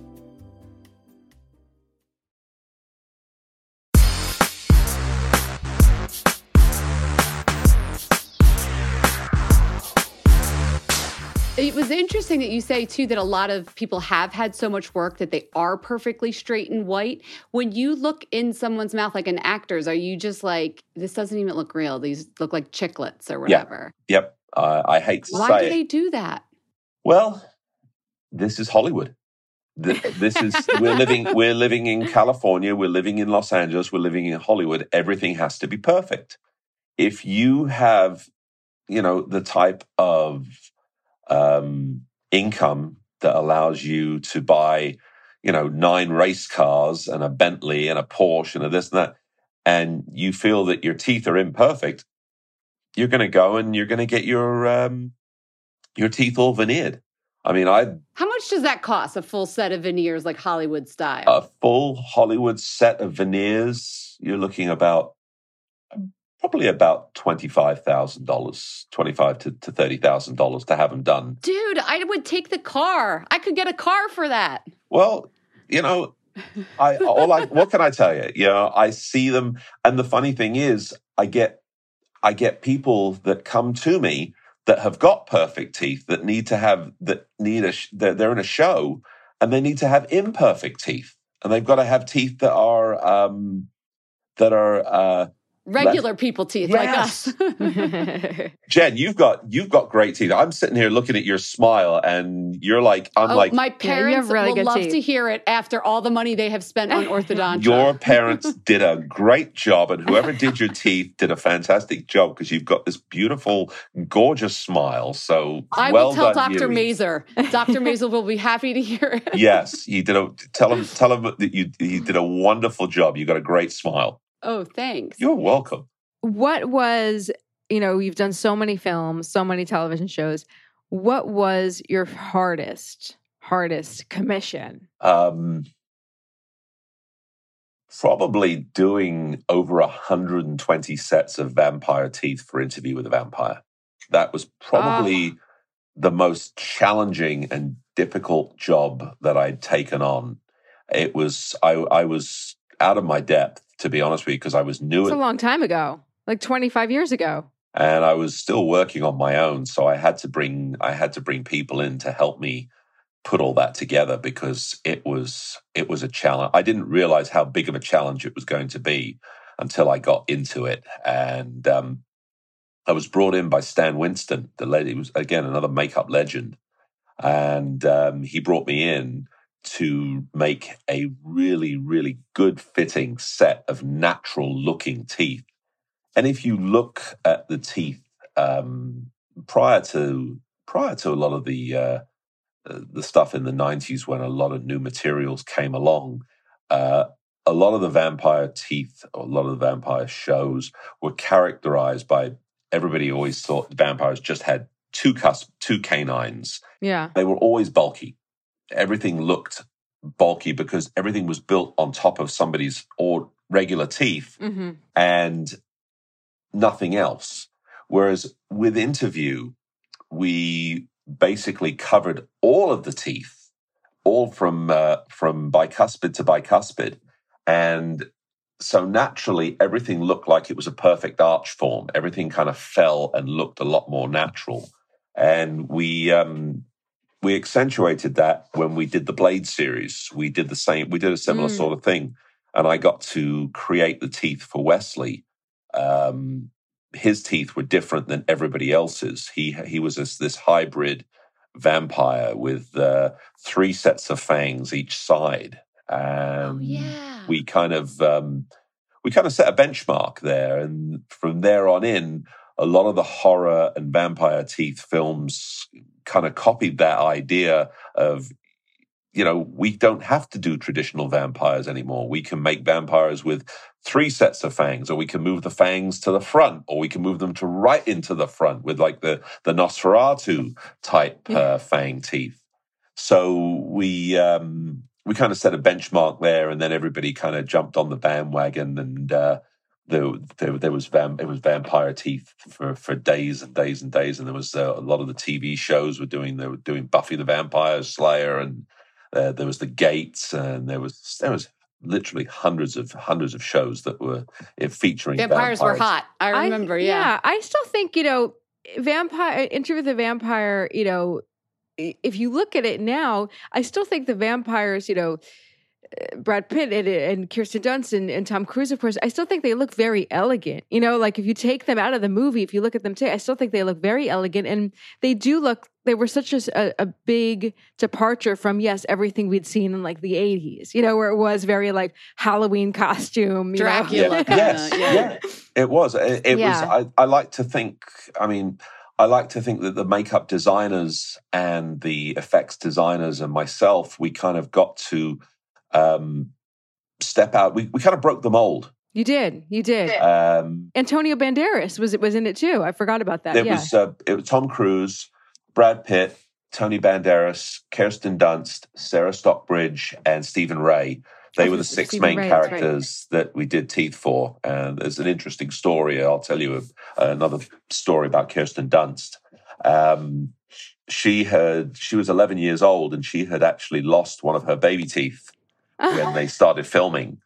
S5: It was interesting that you say, too, that a lot of people have had so much work that they are perfectly straight and white. When you look in someone's mouth, like an actor's, are you just like, this doesn't even look real? These look like chiclets or whatever.
S4: Yeah. Yep. Uh, I hate to
S5: Why
S4: say
S5: do
S4: it.
S5: they do that?
S4: Well, this is Hollywood. This is we're living we're living in California, we're living in Los Angeles, we're living in Hollywood. Everything has to be perfect. If you have, you know, the type of um, income that allows you to buy, you know, nine race cars and a Bentley and a Porsche and a this and that, and you feel that your teeth are imperfect, you're going to go and you're going to get your um, your teeth all veneered. I mean, I
S5: How much does that cost, a full set of veneers like Hollywood style?
S4: a full Hollywood set of veneers, you're looking about probably about twenty-five thousand dollars, twenty-five to, to thirty thousand dollars to have them done.
S5: Dude, I would take the car. I could get a car for that.
S4: Well, you know, I all I what can I tell you? You know, I see them, and the funny thing is, I get I get people that come to me that have got perfect teeth that need to have that need a they're, they're in a show and they need to have imperfect teeth, and they've got to have teeth that are um, that are uh,
S5: regular
S4: left.
S5: people teeth
S4: Yes.
S5: like us.
S4: Jen, you've got you've got great teeth. I'm sitting here looking at your smile, and you're like, I'm
S5: oh,
S4: like,
S5: my
S3: Yeah, you
S5: parents
S3: have really
S5: will
S3: good
S5: love
S3: teeth.
S5: to hear it after all the money they have spent on orthodontia.
S4: your parents did a great job, and whoever did your teeth did a fantastic job because you've got this beautiful, gorgeous smile. So
S5: I
S4: well
S5: will tell
S4: done,
S5: Doctor
S4: you.
S5: Mazer. Doctor Mazer will be happy to hear it.
S4: Yes, you did a tell him tell him that you you did a wonderful job. You got a great smile.
S5: Oh, thanks.
S4: You're welcome.
S3: What was, you know, you've done so many films, so many television shows. What was your hardest, hardest commission?
S4: Um, probably doing over one hundred twenty sets of vampire teeth for Interview with a Vampire. That was probably
S3: Oh.
S4: the most challenging and difficult job that I'd taken on. It was, I, I was out of my depth, to be honest with you, because I was new
S3: It's
S4: at
S3: a long time ago, like twenty-five years ago.
S4: and I was still working on my own. So I had to bring I had to bring people in to help me put all that together because it was it was a challenge. I didn't realize how big of a challenge it was going to be until I got into it. And um, I was brought in by Stan Winston, the lady. He was again another makeup legend, and um, he brought me in to make a really, really good fitting set of natural looking teeth. And if you look at the teeth um, prior to prior to a lot of the uh, the stuff in the nineties, when a lot of new materials came along, uh, a lot of the vampire teeth, or a lot of the vampire shows were characterized by everybody always thought the vampires just had two cusp, two canines.
S3: Yeah.
S4: They were always bulky. Everything looked bulky because everything was built on top of somebody's or regular teeth.
S3: Mm-hmm.
S4: And nothing else. Whereas with Interview, we basically covered all of the teeth, all from uh, from bicuspid to bicuspid. And so naturally, everything looked like it was a perfect arch form. Everything kind of fell and looked a lot more natural. And we um, we accentuated that when we did the Blade series. We did the same. We did a similar
S3: Mm.
S4: sort of thing. And I got to create the teeth for Wesley. Um, his teeth were different than everybody else's. He he was this, this hybrid vampire with uh, three sets of fangs each side. And
S5: Oh, yeah.
S4: we kind of um, we kind of set a benchmark there, and from there on in, a lot of the horror and vampire teeth films kind of copied that idea of, you know, we don't have to do traditional vampires anymore. We can make vampires with three sets of fangs, or we can move the fangs to the front, or we can move them to right into the front with like the, the Nosferatu type uh, fang teeth. So we um, we kind of set a benchmark there, and then everybody kind of jumped on the bandwagon, and uh, there, there, there was vam- it was vampire teeth for, for days and days and days, and there was uh, a lot of the T V shows were doing they were doing Buffy the Vampire Slayer, and uh, there was the Gates, and there was there was literally hundreds of hundreds of shows that were uh, featuring
S5: Vampires,
S4: vampires.
S5: were hot. I remember, yeah.
S3: Yeah. I still think, you know, vampire Interview with the Vampire, you know, i- if you look at it now, I still think the vampires, you know, uh, Brad Pitt and, and Kirsten Dunst and, and Tom Cruise, of course, I still think they look very elegant. You know, like if you take them out of the movie, if you look at them today, I still think they look very elegant. And they do look, they were such a, a big departure from, yes, everything we'd seen in like the eighties, you know, where it was very like Halloween costume. You
S5: Dracula.
S3: Know?
S4: Yeah.
S5: kinda,
S4: Yes,
S5: yeah.
S4: yeah. It was. It, it
S3: Yeah.
S4: was. I, I like to think. I mean, I like to think that the makeup designers and the effects designers and myself, we kind of got to um, step out. We we kind of broke the mold.
S3: You did. You did.
S4: Um,
S3: Antonio Banderas was was in it too. I forgot about that.
S4: There
S3: yeah.
S4: was uh, it was Tom Cruise, Brad Pitt, Tony Banderas, Kirsten Dunst, Sarah Stockbridge, and Stephen Ray. They
S3: Oh,
S4: were the
S3: Stephen
S4: six main
S3: Ray, that's right.
S4: characters that we did teeth for. And there's an interesting story. I'll tell you a, another story about Kirsten Dunst. Um, she had she was eleven years old, and she had actually lost one of her baby teeth when they started filming.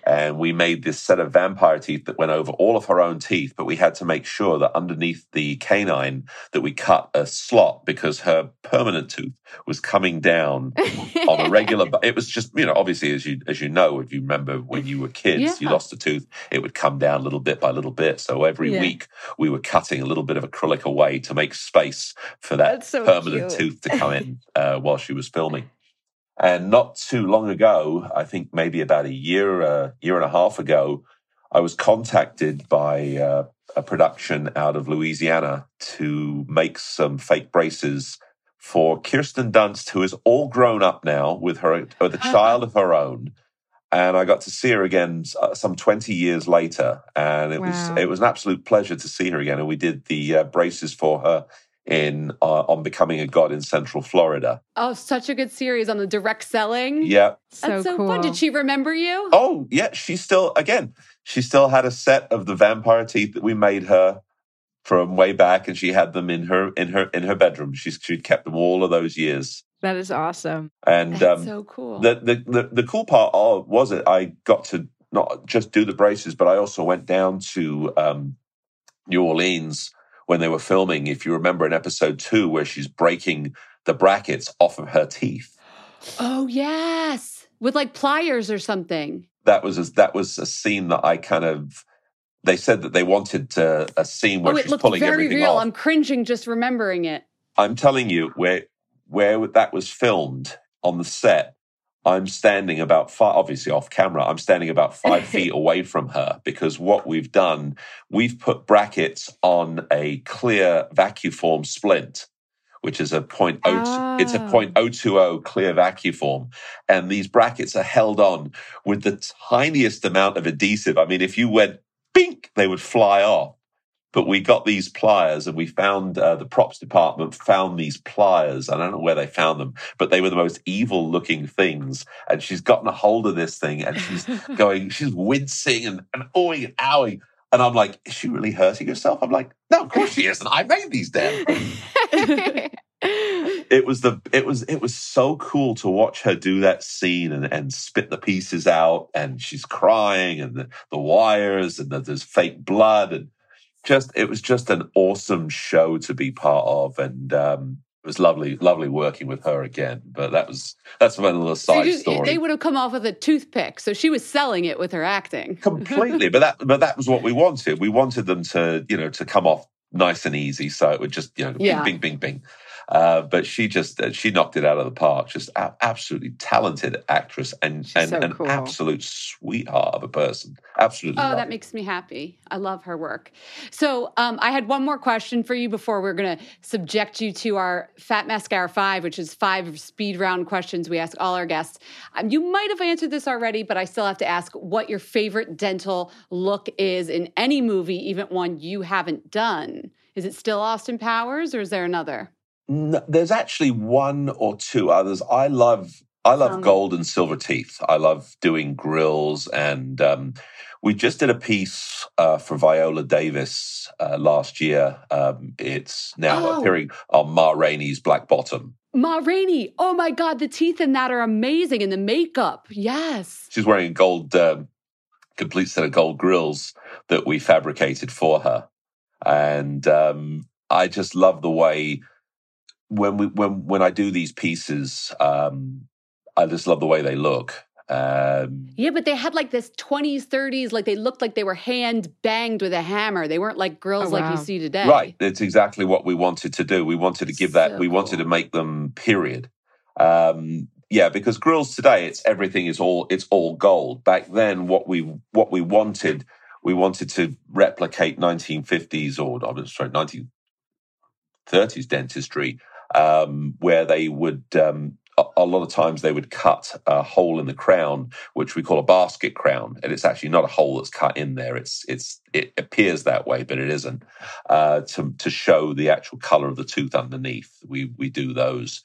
S4: And we made this set of vampire teeth that went over all of her own teeth, but we had to make sure that underneath the canine that we cut a slot because her permanent tooth was coming down on a regular. It was just, you know, obviously, as you as you know, if you remember when you were kids, yeah. you lost a tooth, it would come down little bit by little bit. So every yeah. week we were cutting a little bit of acrylic away to make space for that so permanent cute. tooth to come in uh, while she was filming. And not too long ago, I think maybe about a year, a year and a half ago, I was contacted by uh, a production out of Louisiana to make some fake braces for Kirsten Dunst, who is all grown up now with her with a child of her own. And I got to see her again uh, some twenty years later, and it wow. was it was an absolute pleasure to see her again. And we did the uh, braces for her in uh, on Becoming a God in Central Florida.
S5: Oh, such a good series on the direct selling.
S4: Yeah.
S5: So That's so cool. fun. Did she remember you?
S4: Oh, yeah. She still, again, she still had a set of the vampire teeth that we made her from way back, and she had them in her in her in her bedroom. She's she'd kept them all of those years.
S3: That is awesome.
S4: And
S5: That's
S4: um,
S5: so cool.
S4: The, the the the cool part of was it I got to not just do the braces, but I also went down to um, New Orleans when they were filming, if you remember in episode two, where she's breaking the brackets off of her teeth.
S5: Oh, yes. With like pliers or something.
S4: That was a, that was a scene that I kind of, they said that they wanted to, a scene where
S5: oh,
S4: she's pulling everything off.
S5: It looked very real. I'm cringing just remembering it.
S4: I'm telling you, where where that was filmed on the set, I'm standing about five, obviously off camera, I'm standing about five feet away from her because what we've done, we've put brackets on a clear vacuform splint, which is a point oh, oh. It's a point oh two oh clear vacuform. And these brackets are held on with the tiniest amount of adhesive. I mean, if you went bink, they would fly off. But we got these pliers and we found, uh, the props department found these pliers. I don't know where they found them, but they were the most evil looking things. And she's gotten a hold of this thing and she's going, she's wincing and, and oohing and owing. And I'm like, is she really hurting herself? I'm like, no, of course she isn't. I made these damn things. It was the, it was, it was so cool to watch her do that scene and, and spit the pieces out. And she's crying and the, the wires and the, there's fake blood and, Just it was just an awesome show to be part of, and um, it was lovely, lovely working with her again. But that was that's my little side so just, story.
S5: They would have come off with a toothpick, so she was selling it with her acting
S4: completely. But that but that was what we wanted. We wanted them to you know to come off nice and easy, so it would just you know yeah. bing, bing, bing, bing. Uh, but she just uh, she knocked it out of the park. Just a- absolutely talented actress and, and
S3: so
S4: an
S3: cool.
S4: absolute sweetheart of a person. Absolutely.
S5: Oh,
S4: lovely.
S5: That makes me happy. I love her work. So um, I had one more question for you before we're going to subject you to our Fat Mascara five, which is five speed round questions we ask all our guests. Um, you might have answered this already, but I still have to ask what your favorite dental look is in any movie, even one you haven't done. Is it still Austin Powers or is there another?
S4: No, there's actually one or two others. I love I love um, gold and silver teeth. I love doing grills, and um, we just did a piece uh, for Viola Davis uh, last year. Um, it's now oh. appearing on Ma Rainey's Black Bottom.
S5: Ma Rainey, oh my God, the teeth in that are amazing, and the makeup, yes.
S4: She's wearing a gold, um, complete set of gold grills that we fabricated for her, and um, I just love the way. When we when when I do these pieces, um, I just love the way they look. Um,
S5: yeah, but they had like this twenties, thirties, like they looked like they were hand banged with a hammer. They weren't like grills oh, wow. like you see today.
S4: Right. It's exactly what we wanted to do. We wanted to give that, so we cool. wanted to make them period. Um, yeah, because grills today, it's everything is all, it's all gold. Back then, what we what we wanted, we wanted to replicate nineteen fifties or, I'm sorry, nineteen thirties dentistry. Um, where they would, um, a, a lot of times they would cut a hole in the crown, which we call a basket crown, and it's actually not a hole that's cut in there. It's it's it appears that way, but it isn't. Uh, to to show the actual color of the tooth underneath, we we do those.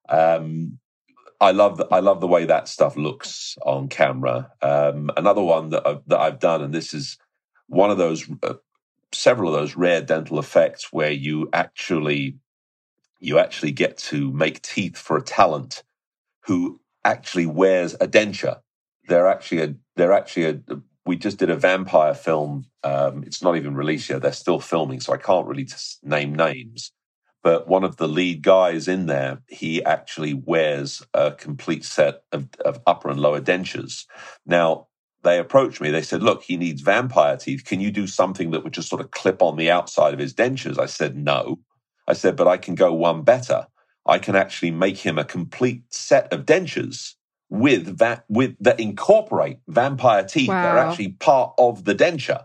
S4: Um, I love the, I love the way that stuff looks on camera. Um, another one that I've, that I've done, and this is one of those uh, several of those rare dental effects where you actually. You actually get to make teeth for a talent who actually wears a denture. they're actually a, they're actually a, we just did a vampire film. Um, it's not even released yet. They're still filming, so I can't really t- name names. But one of the lead guys in there, he actually wears a complete set of, of upper and lower dentures. Now, they approached me. They said, look, he needs vampire teeth. Can you do something that would just sort of clip on the outside of his dentures? I said, no. I said, but I can go one better. I can actually make him a complete set of dentures with that, with that incorporate vampire teeth
S3: Wow.
S4: that are actually part of the denture.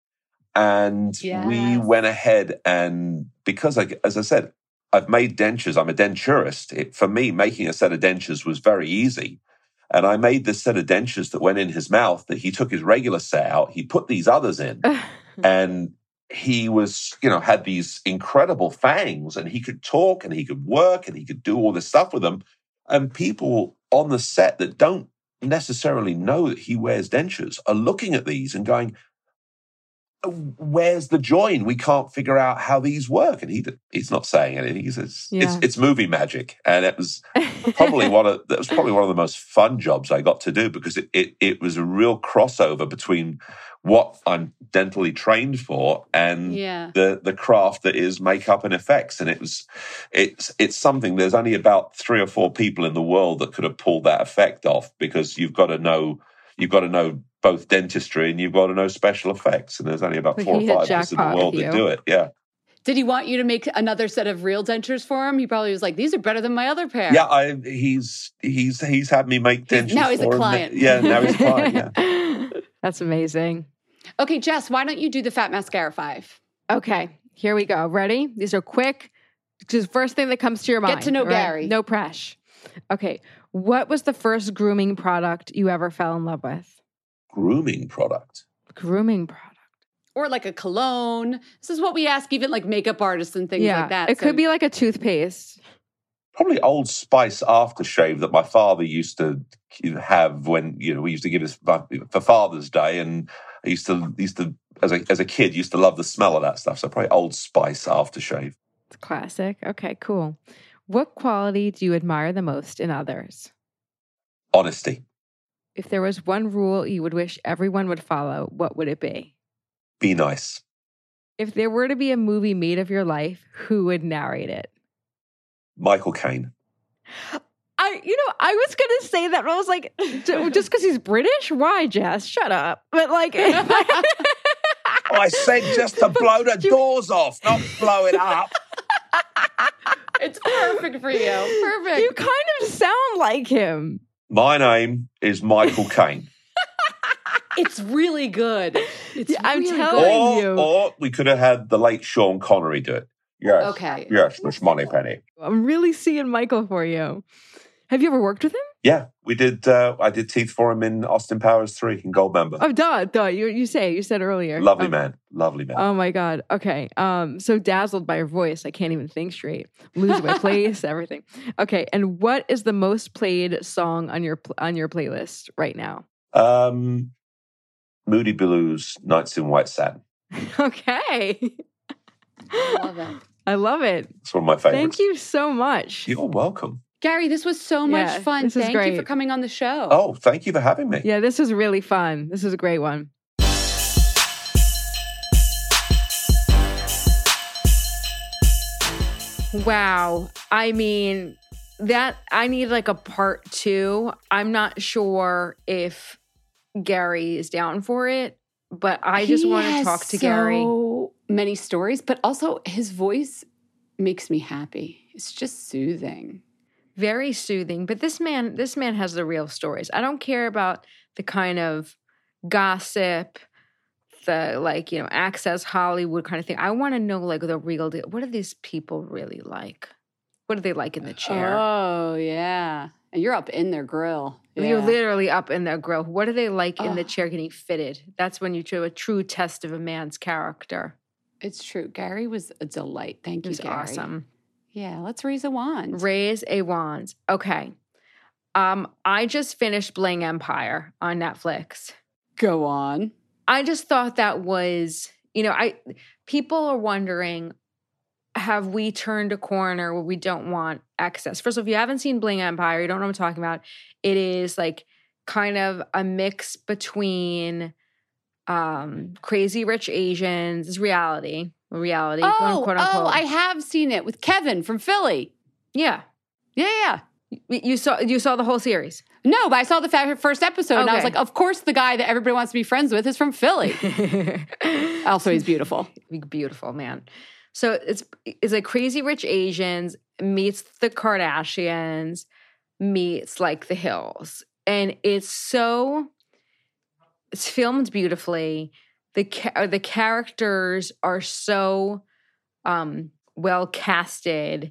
S4: And
S5: Yes.
S4: we went ahead and because, I, as I said, I've made dentures. I'm a denturist. It, for me, making a set of dentures was very easy. And I made this set of dentures that went in his mouth that he took his regular set out. He put these others in and he was, you know, had these incredible fangs and he could talk and he could work and he could do all this stuff with them. And people on the set that don't necessarily know that he wears dentures are looking at these and going, where's the join? We can't figure out how these work. And he he's not saying anything. He says
S3: Yeah.
S4: it's it's movie magic. And it was probably one of that was probably one of the most fun jobs I got to do because it it, it was a real crossover between what I'm dentally trained for and
S5: Yeah.
S4: the the craft that is makeup and effects. And it was it's it's something there's only about three or four people in the world that could have pulled that effect off because you've got to know you've got to know both dentistry and you've got to know special effects. And there's only about four or
S3: He hit
S4: five of us in the
S3: jackpot
S4: world
S3: with
S4: that
S3: you.
S4: do it. Yeah.
S5: Did he want you to make another set of real dentures for him? He probably was like, these are better than my other pair.
S4: Yeah, I he's he's he's had me make dentures.
S5: now he's a
S4: for him.
S5: client.
S4: Yeah, now he's a client. Yeah.
S3: That's amazing.
S5: Okay, Jess, why don't you do the Fat Mascara Five?
S3: Okay, here we go. Ready? These are quick. Just first thing that comes to your
S5: Get
S3: mind.
S5: to know
S3: right?
S5: Gary.
S3: No pressure. Okay. What was the first grooming product you ever fell in love with?
S4: Grooming product.
S3: Grooming product.
S5: Or like a cologne. This is what we ask even like makeup artists and things
S3: yeah.
S5: like that.
S3: It
S5: So-
S3: could be like a toothpaste.
S4: Probably Old Spice aftershave that my father used to have when, you know, we used to give us for Father's Day. And I used to, used to as a, as a kid, used to love the smell of that stuff. So probably Old Spice aftershave.
S3: It's classic. Okay, cool. What quality do you admire the most in others?
S4: Honesty.
S3: If there was one rule you would wish everyone would follow, what would it be?
S4: Be nice.
S3: If there were to be a movie made of your life, who would narrate it?
S4: Michael Caine.
S3: I, you know, I was going to say that, but I was like, j- just because he's British? Why, Jess? Shut up. But like,
S4: I said just to blow the
S3: You-
S4: doors off, not blow it up.
S5: It's perfect for you. Perfect.
S3: you kind of sound like him.
S4: My name is Michael Caine.
S5: It's really good. It's
S3: Yeah, I'm
S5: really
S3: telling
S5: good.
S3: you.
S4: Or, or we could have had the late Sean Connery do it. Yes.
S5: Okay.
S4: Yes, Miss Moneypenny.
S3: I'm really seeing Michael for you. Have you ever worked with him?
S4: Yeah, we did. Uh, I did teeth for him in Austin Powers three in Goldmember.
S3: Oh, duh, duh. You, you say, you said earlier.
S4: Lovely
S3: Um,
S4: man. Lovely man.
S3: Oh my God. Okay. Um, so dazzled by your voice, I can't even think straight. Lose my place, everything. Okay. And what is the most played song on your pl- on your playlist right now?
S4: Um, Moody Blues, Nights in White Satin.
S3: Okay.
S5: Love it.
S3: I love it.
S4: It's one of my favorites.
S3: Thank you so much.
S4: You're welcome.
S5: Gary, this was so much
S3: Yeah,
S5: fun.
S3: this is
S5: Thank you
S3: great.
S5: for coming on the show.
S4: Oh, thank you for having me.
S3: Yeah, this is really fun. This is a great one. Wow. I mean, that I need like a part two. I'm not sure if Gary is down for it, but I just
S5: He
S3: want to
S5: has
S3: talk to Gary.
S5: So many stories, but also his voice makes me happy. It's just soothing.
S3: Very soothing. But this man, this man has the real stories. I don't care about the kind of gossip, the like, you know, Access Hollywood kind of thing. I want to know like the real deal. What are these people really like? What are they like in the chair?
S5: Oh, yeah. And you're up in their grill.
S3: You're
S5: Yeah.
S3: literally up in their grill. What are they like in the
S5: Ugh.
S3: chair getting fitted? That's when you show a true test of a man's character.
S5: It's true. Gary was a delight. Thank
S3: It
S5: you,
S3: was
S5: Gary.
S3: awesome.
S5: Yeah, let's raise a wand.
S3: Raise a wand. Okay. Um, I just finished Bling Empire on Netflix.
S5: Go on.
S3: I just thought that was, you know, I people are wondering, have we turned a corner where we don't want excess? First of all, if you haven't seen Bling Empire, you don't know what I'm talking about. It is like kind of a mix between um, Crazy Rich Asians, it's reality, reality,
S5: Oh,
S3: quote unquote.
S5: oh, I have seen it with Kevin from Philly.
S3: yeah.
S5: Yeah, yeah.
S3: Y- You saw you saw the whole series.
S5: No, but I saw the fa- first episode and I was
S3: Okay.
S5: like, of course the guy that everybody wants to be friends with is from Philly. Also, he's beautiful.
S3: Beautiful, man. So it's it's like Crazy Rich Asians meets the Kardashians meets like The Hills, and it's so it's filmed beautifully. The ca- the characters are so um, well casted,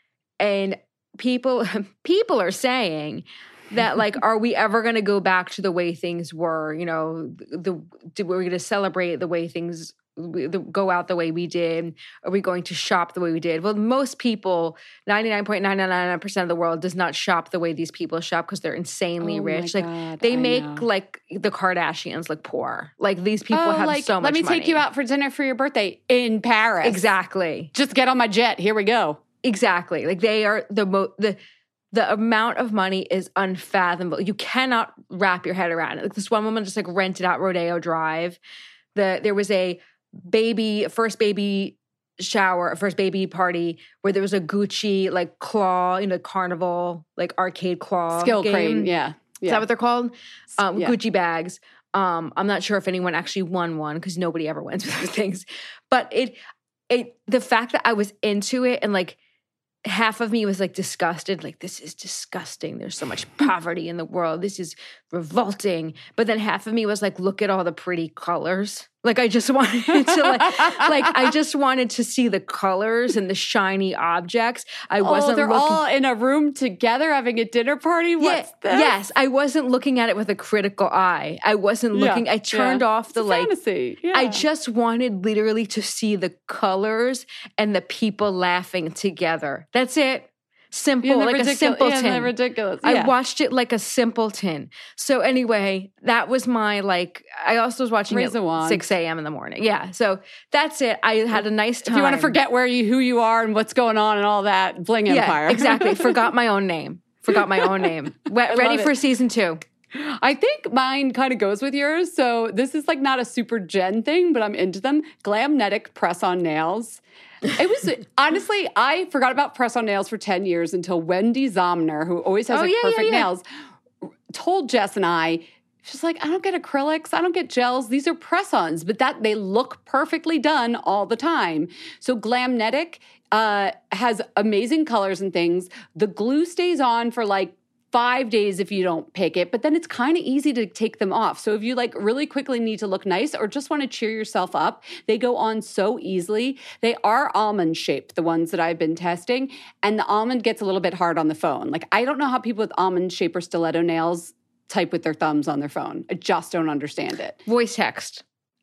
S3: and people people are saying that like, are we ever going to go back to the way things were? You know, the, the we're going to celebrate the way things we, the, go out the way we did. Are we going to shop the way we did? Well, most people, ninety-nine point nine nine nine percent of the world does not shop the way these people shop because they're insanely
S5: Oh my
S3: rich. Like
S5: God,
S3: they
S5: I
S3: make
S5: know.
S3: like the Kardashians look poor. Like these people
S5: oh,
S3: have
S5: like,
S3: so much
S5: let me
S3: money.
S5: take you out for dinner for your birthday in Paris.
S3: Exactly.
S5: Just get on my jet. Here we go.
S3: Exactly. Like they are the mo- the the amount of money is unfathomable. You cannot wrap your head around it. Like this one woman just like rented out Rodeo Drive. The there was a baby first baby shower, first baby party where there was a Gucci like claw, you know, carnival like arcade claw
S5: Skill
S3: game.
S5: crane. Yeah.
S3: Is
S5: yeah.
S3: that what they're called? Um,
S5: Yeah.
S3: Gucci bags. Um, I'm not sure if anyone actually won one because nobody ever wins with those things. But it, it, the fact that I was into it and like half of me was like disgusted, like this is disgusting. There's so much poverty in the world. This is revolting. But then half of me was like, look at all the pretty colors. Like I just wanted to like, like I just wanted to see the colors and the shiny objects. I wasn't
S5: oh, they're
S3: looking.
S5: all in a room together having a dinner party? What's
S3: Yeah,
S5: this?
S3: yes, I wasn't looking at it with a critical eye. I wasn't
S5: Yeah,
S3: looking. I turned
S5: yeah.
S3: off the
S5: It's a
S3: like.
S5: fantasy. Yeah.
S3: I just wanted literally to see the colors and the people laughing together. That's it. Simple,
S5: Yeah, the
S3: like a
S5: ridiculous-
S3: simpleton.
S5: Yeah, the ridiculous.
S3: I
S5: Yeah.
S3: watched it like a simpleton. So anyway, that was my like. I also was watching
S5: Raise
S3: it
S5: a wand.
S3: six a.m. in the morning. Yeah, so that's it. I had a nice time.
S5: If you want to forget where you who you are and what's going on and all that, Bling
S3: yeah,
S5: Empire.
S3: exactly. Forgot my own name. Forgot my own name. We-
S5: love
S3: ready
S5: it.
S3: for season two.
S5: I think mine kind of goes with yours. So this is like not a super gen thing, but I'm into them. Glamnetic press-on nails. It was honestly, I forgot about press-on nails for ten years until Wendy Zomner, who always has
S3: Oh,
S5: like
S3: yeah, yeah,
S5: perfect
S3: yeah.
S5: nails, told Jess and I, she's like, I don't get acrylics, I don't get gels. These are press-ons, but that they look perfectly done all the time. So Glamnetic uh, has amazing colors and things. The glue stays on for like five days if you don't pick it, but then it's kind of easy to take them off. So if you like really quickly need to look nice or just want to cheer yourself up, they go on so easily. They are almond shaped, the ones that I've been testing, and the almond gets a little bit hard on the phone. Like I don't know how people with almond shape or stiletto nails type with their thumbs on their phone. I just don't understand it.
S3: Voice text.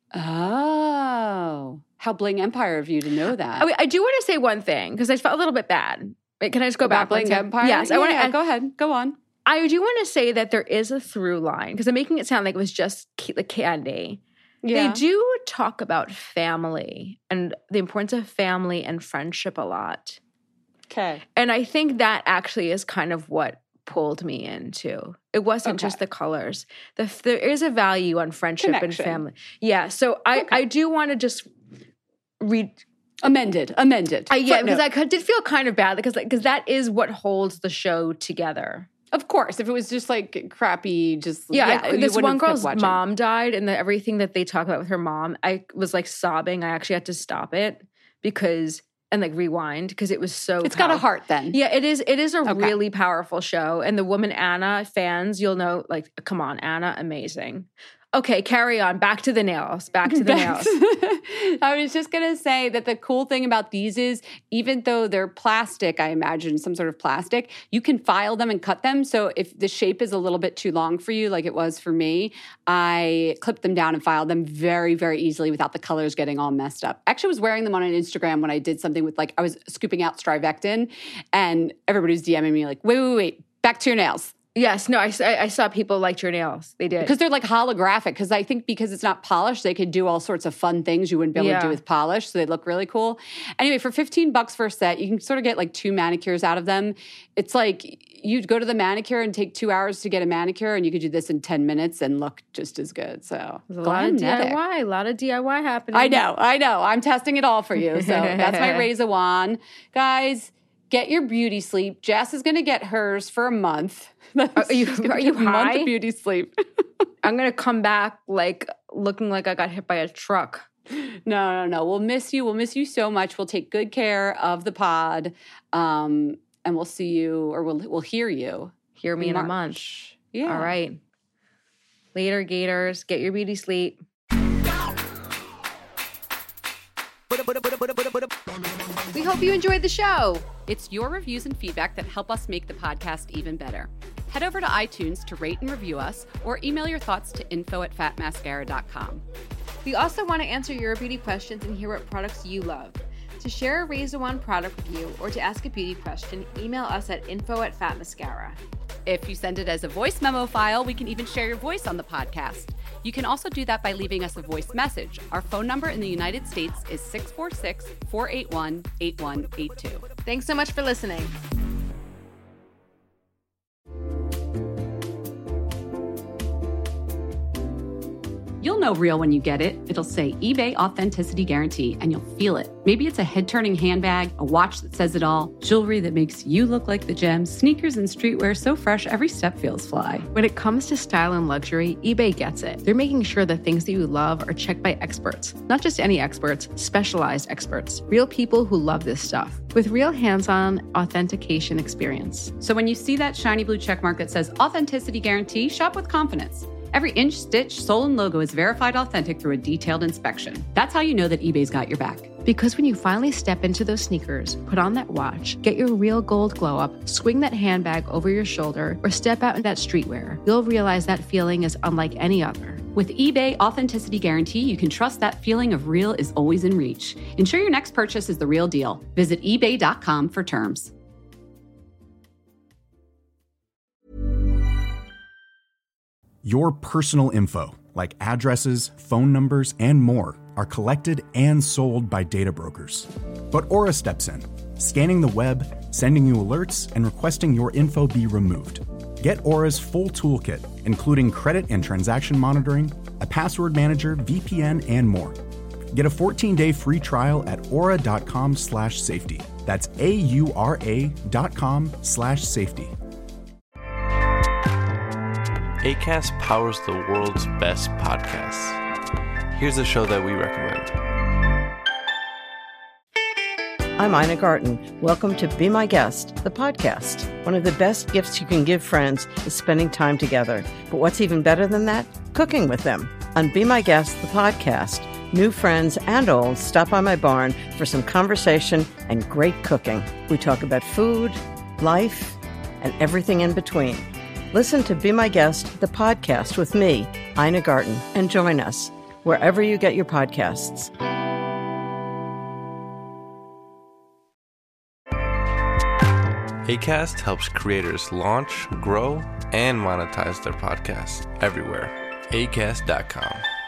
S5: Oh, how Bling Empire of you to know that.
S3: I, I do want to say one thing because I felt a little bit bad. Wait, can I just go
S5: About
S3: back? one
S5: Bling
S3: second?
S5: Empire?
S3: Yes, I
S5: Yeah,
S3: want to.
S5: yeah, go ahead. Go on.
S3: I do want to say that there is a through line because I'm making it sound like it was just ca- the candy.
S5: Yeah.
S3: They do talk about family and the importance of family and friendship a lot.
S5: Okay.
S3: And I think that actually is kind of what pulled me into. It wasn't
S5: Okay.
S3: just the colors. The, there is a value on friendship
S5: Connection.
S3: and family. Yeah. So I,
S5: Okay.
S3: I do want to just read.
S5: Amended. Amended.
S3: I, yeah, because
S5: Footnote.
S3: I did feel kind of bad because because that is what holds the show together.
S5: Of course, if it was just like crappy, just
S3: Yeah,
S5: yeah,
S3: I,
S5: you
S3: this
S5: wouldn't
S3: one
S5: have kept
S3: girl's
S5: watching.
S3: mom died, and the, everything that they talk about with her mom, I was like sobbing. I actually had to stop it because and like rewind because it was so.
S5: It's got a
S3: pow-
S5: heart then.
S3: Yeah, it is. It is a
S5: Okay.
S3: really powerful show, and the woman Anna fans, you'll know. Like, come on, Anna, amazing. Okay, carry on. Back to the nails. Back to the nails.
S5: I was just going to say that the cool thing about these is even though they're plastic, I imagine some sort of plastic, you can file them and cut them. So if the shape is a little bit too long for you, like it was for me, I clipped them down and filed them very, very easily without the colors getting all messed up. I actually was wearing them on an Instagram when I did something with like, I was scooping out Strivectin and everybody was DMing me like, wait, wait, wait, back to your nails.
S3: Yes, no, I, I saw people liked your nails. They did.
S5: Because they're like holographic. Because I think because it's not polished, they could do all sorts of fun things you wouldn't be able
S3: Yeah.
S5: to do with polish. So they look really cool. Anyway, for fifteen bucks for a set, you can sort of get like two manicures out of them. It's like you'd go to the manicure and take two hours to get a manicure, and you could do this in ten minutes and look just as good. So
S3: There's a lot of D I
S5: Glamnetic.
S3: Y, a lot of D I Y happening.
S5: I know, I know. I'm testing it all for you. So that's my Reza wand. Guys, get your beauty sleep. Jess is going to get hers for a month.
S3: Are you,
S5: She's gonna
S3: are you
S5: get a month
S3: high?
S5: of beauty sleep.
S3: I'm going to come back like looking like I got hit by a truck.
S5: No, no, no. We'll miss you. We'll miss you so much. We'll take good care of the pod. Um, and we'll see you, or we'll we'll hear you.
S3: Hear me in,
S5: March.
S3: a month.
S5: Yeah.
S3: All right. Later, Gators. Get your beauty sleep. We hope you enjoyed the show.
S2: It's your reviews and feedback that help us make the podcast even better. Head over to iTunes to rate and review us, or email your thoughts to info at fat mascara dot com.
S3: We also want to answer your beauty questions and hear what products you love. To share a Reza Wand product review or to ask a beauty question, email us at info at fat mascara.
S2: If you send it as a voice memo file, we can even share your voice on the podcast. You can also do that by leaving us a voice message. Our phone number in the United States is six four six, four eight one, eight one eight two.
S3: Thanks so much for listening.
S2: You'll know real when you get it. It'll say eBay Authenticity Guarantee, and you'll feel it. Maybe it's a head-turning handbag, a watch that says it all, jewelry that makes you look like the gems, sneakers and streetwear so fresh every step feels fly.
S3: When it comes to style and luxury, eBay gets it. They're making sure the things that you love are checked by experts. Not just any experts, specialized experts. Real people who love this stuff. With real hands-on authentication experience.
S2: So when you see that shiny blue checkmark that says Authenticity Guarantee, shop with confidence. Every inch, stitch, sole, and logo is verified authentic through a detailed inspection. That's how you know that eBay's got your back.
S3: Because when you finally step into those sneakers, put on that watch, get your real gold glow up, swing that handbag over your shoulder, or step out in that streetwear, you'll realize that feeling is unlike any other.
S2: With eBay Authenticity Guarantee, you can trust that feeling of real is always in reach. Ensure your next purchase is the real deal. Visit ebay dot com for terms.
S6: Your personal info, like addresses, phone numbers, and more, are collected and sold by data brokers. But Aura steps in, scanning the web, sending you alerts, and requesting your info be removed. Get Aura's full toolkit, including credit and transaction monitoring, a password manager, V P N, and more. Get a fourteen-day free trial at aura.com slash safety. That's A-U-R-A dot com slash safety.
S7: Acast powers the world's best podcasts. Here's a show that we recommend.
S8: I'm Ina Garten. Welcome to Be My Guest, the podcast. One of the best gifts you can give friends is spending time together. But what's even better than that? Cooking with them. On Be My Guest, the podcast, new friends and old stop by my barn for some conversation and great cooking. We talk about food, life, and everything in between. Listen to Be My Guest, the podcast with me, Ina Garten, and join us wherever you get your podcasts.
S7: Acast helps creators launch, grow, and monetize their podcasts everywhere. acast dot com.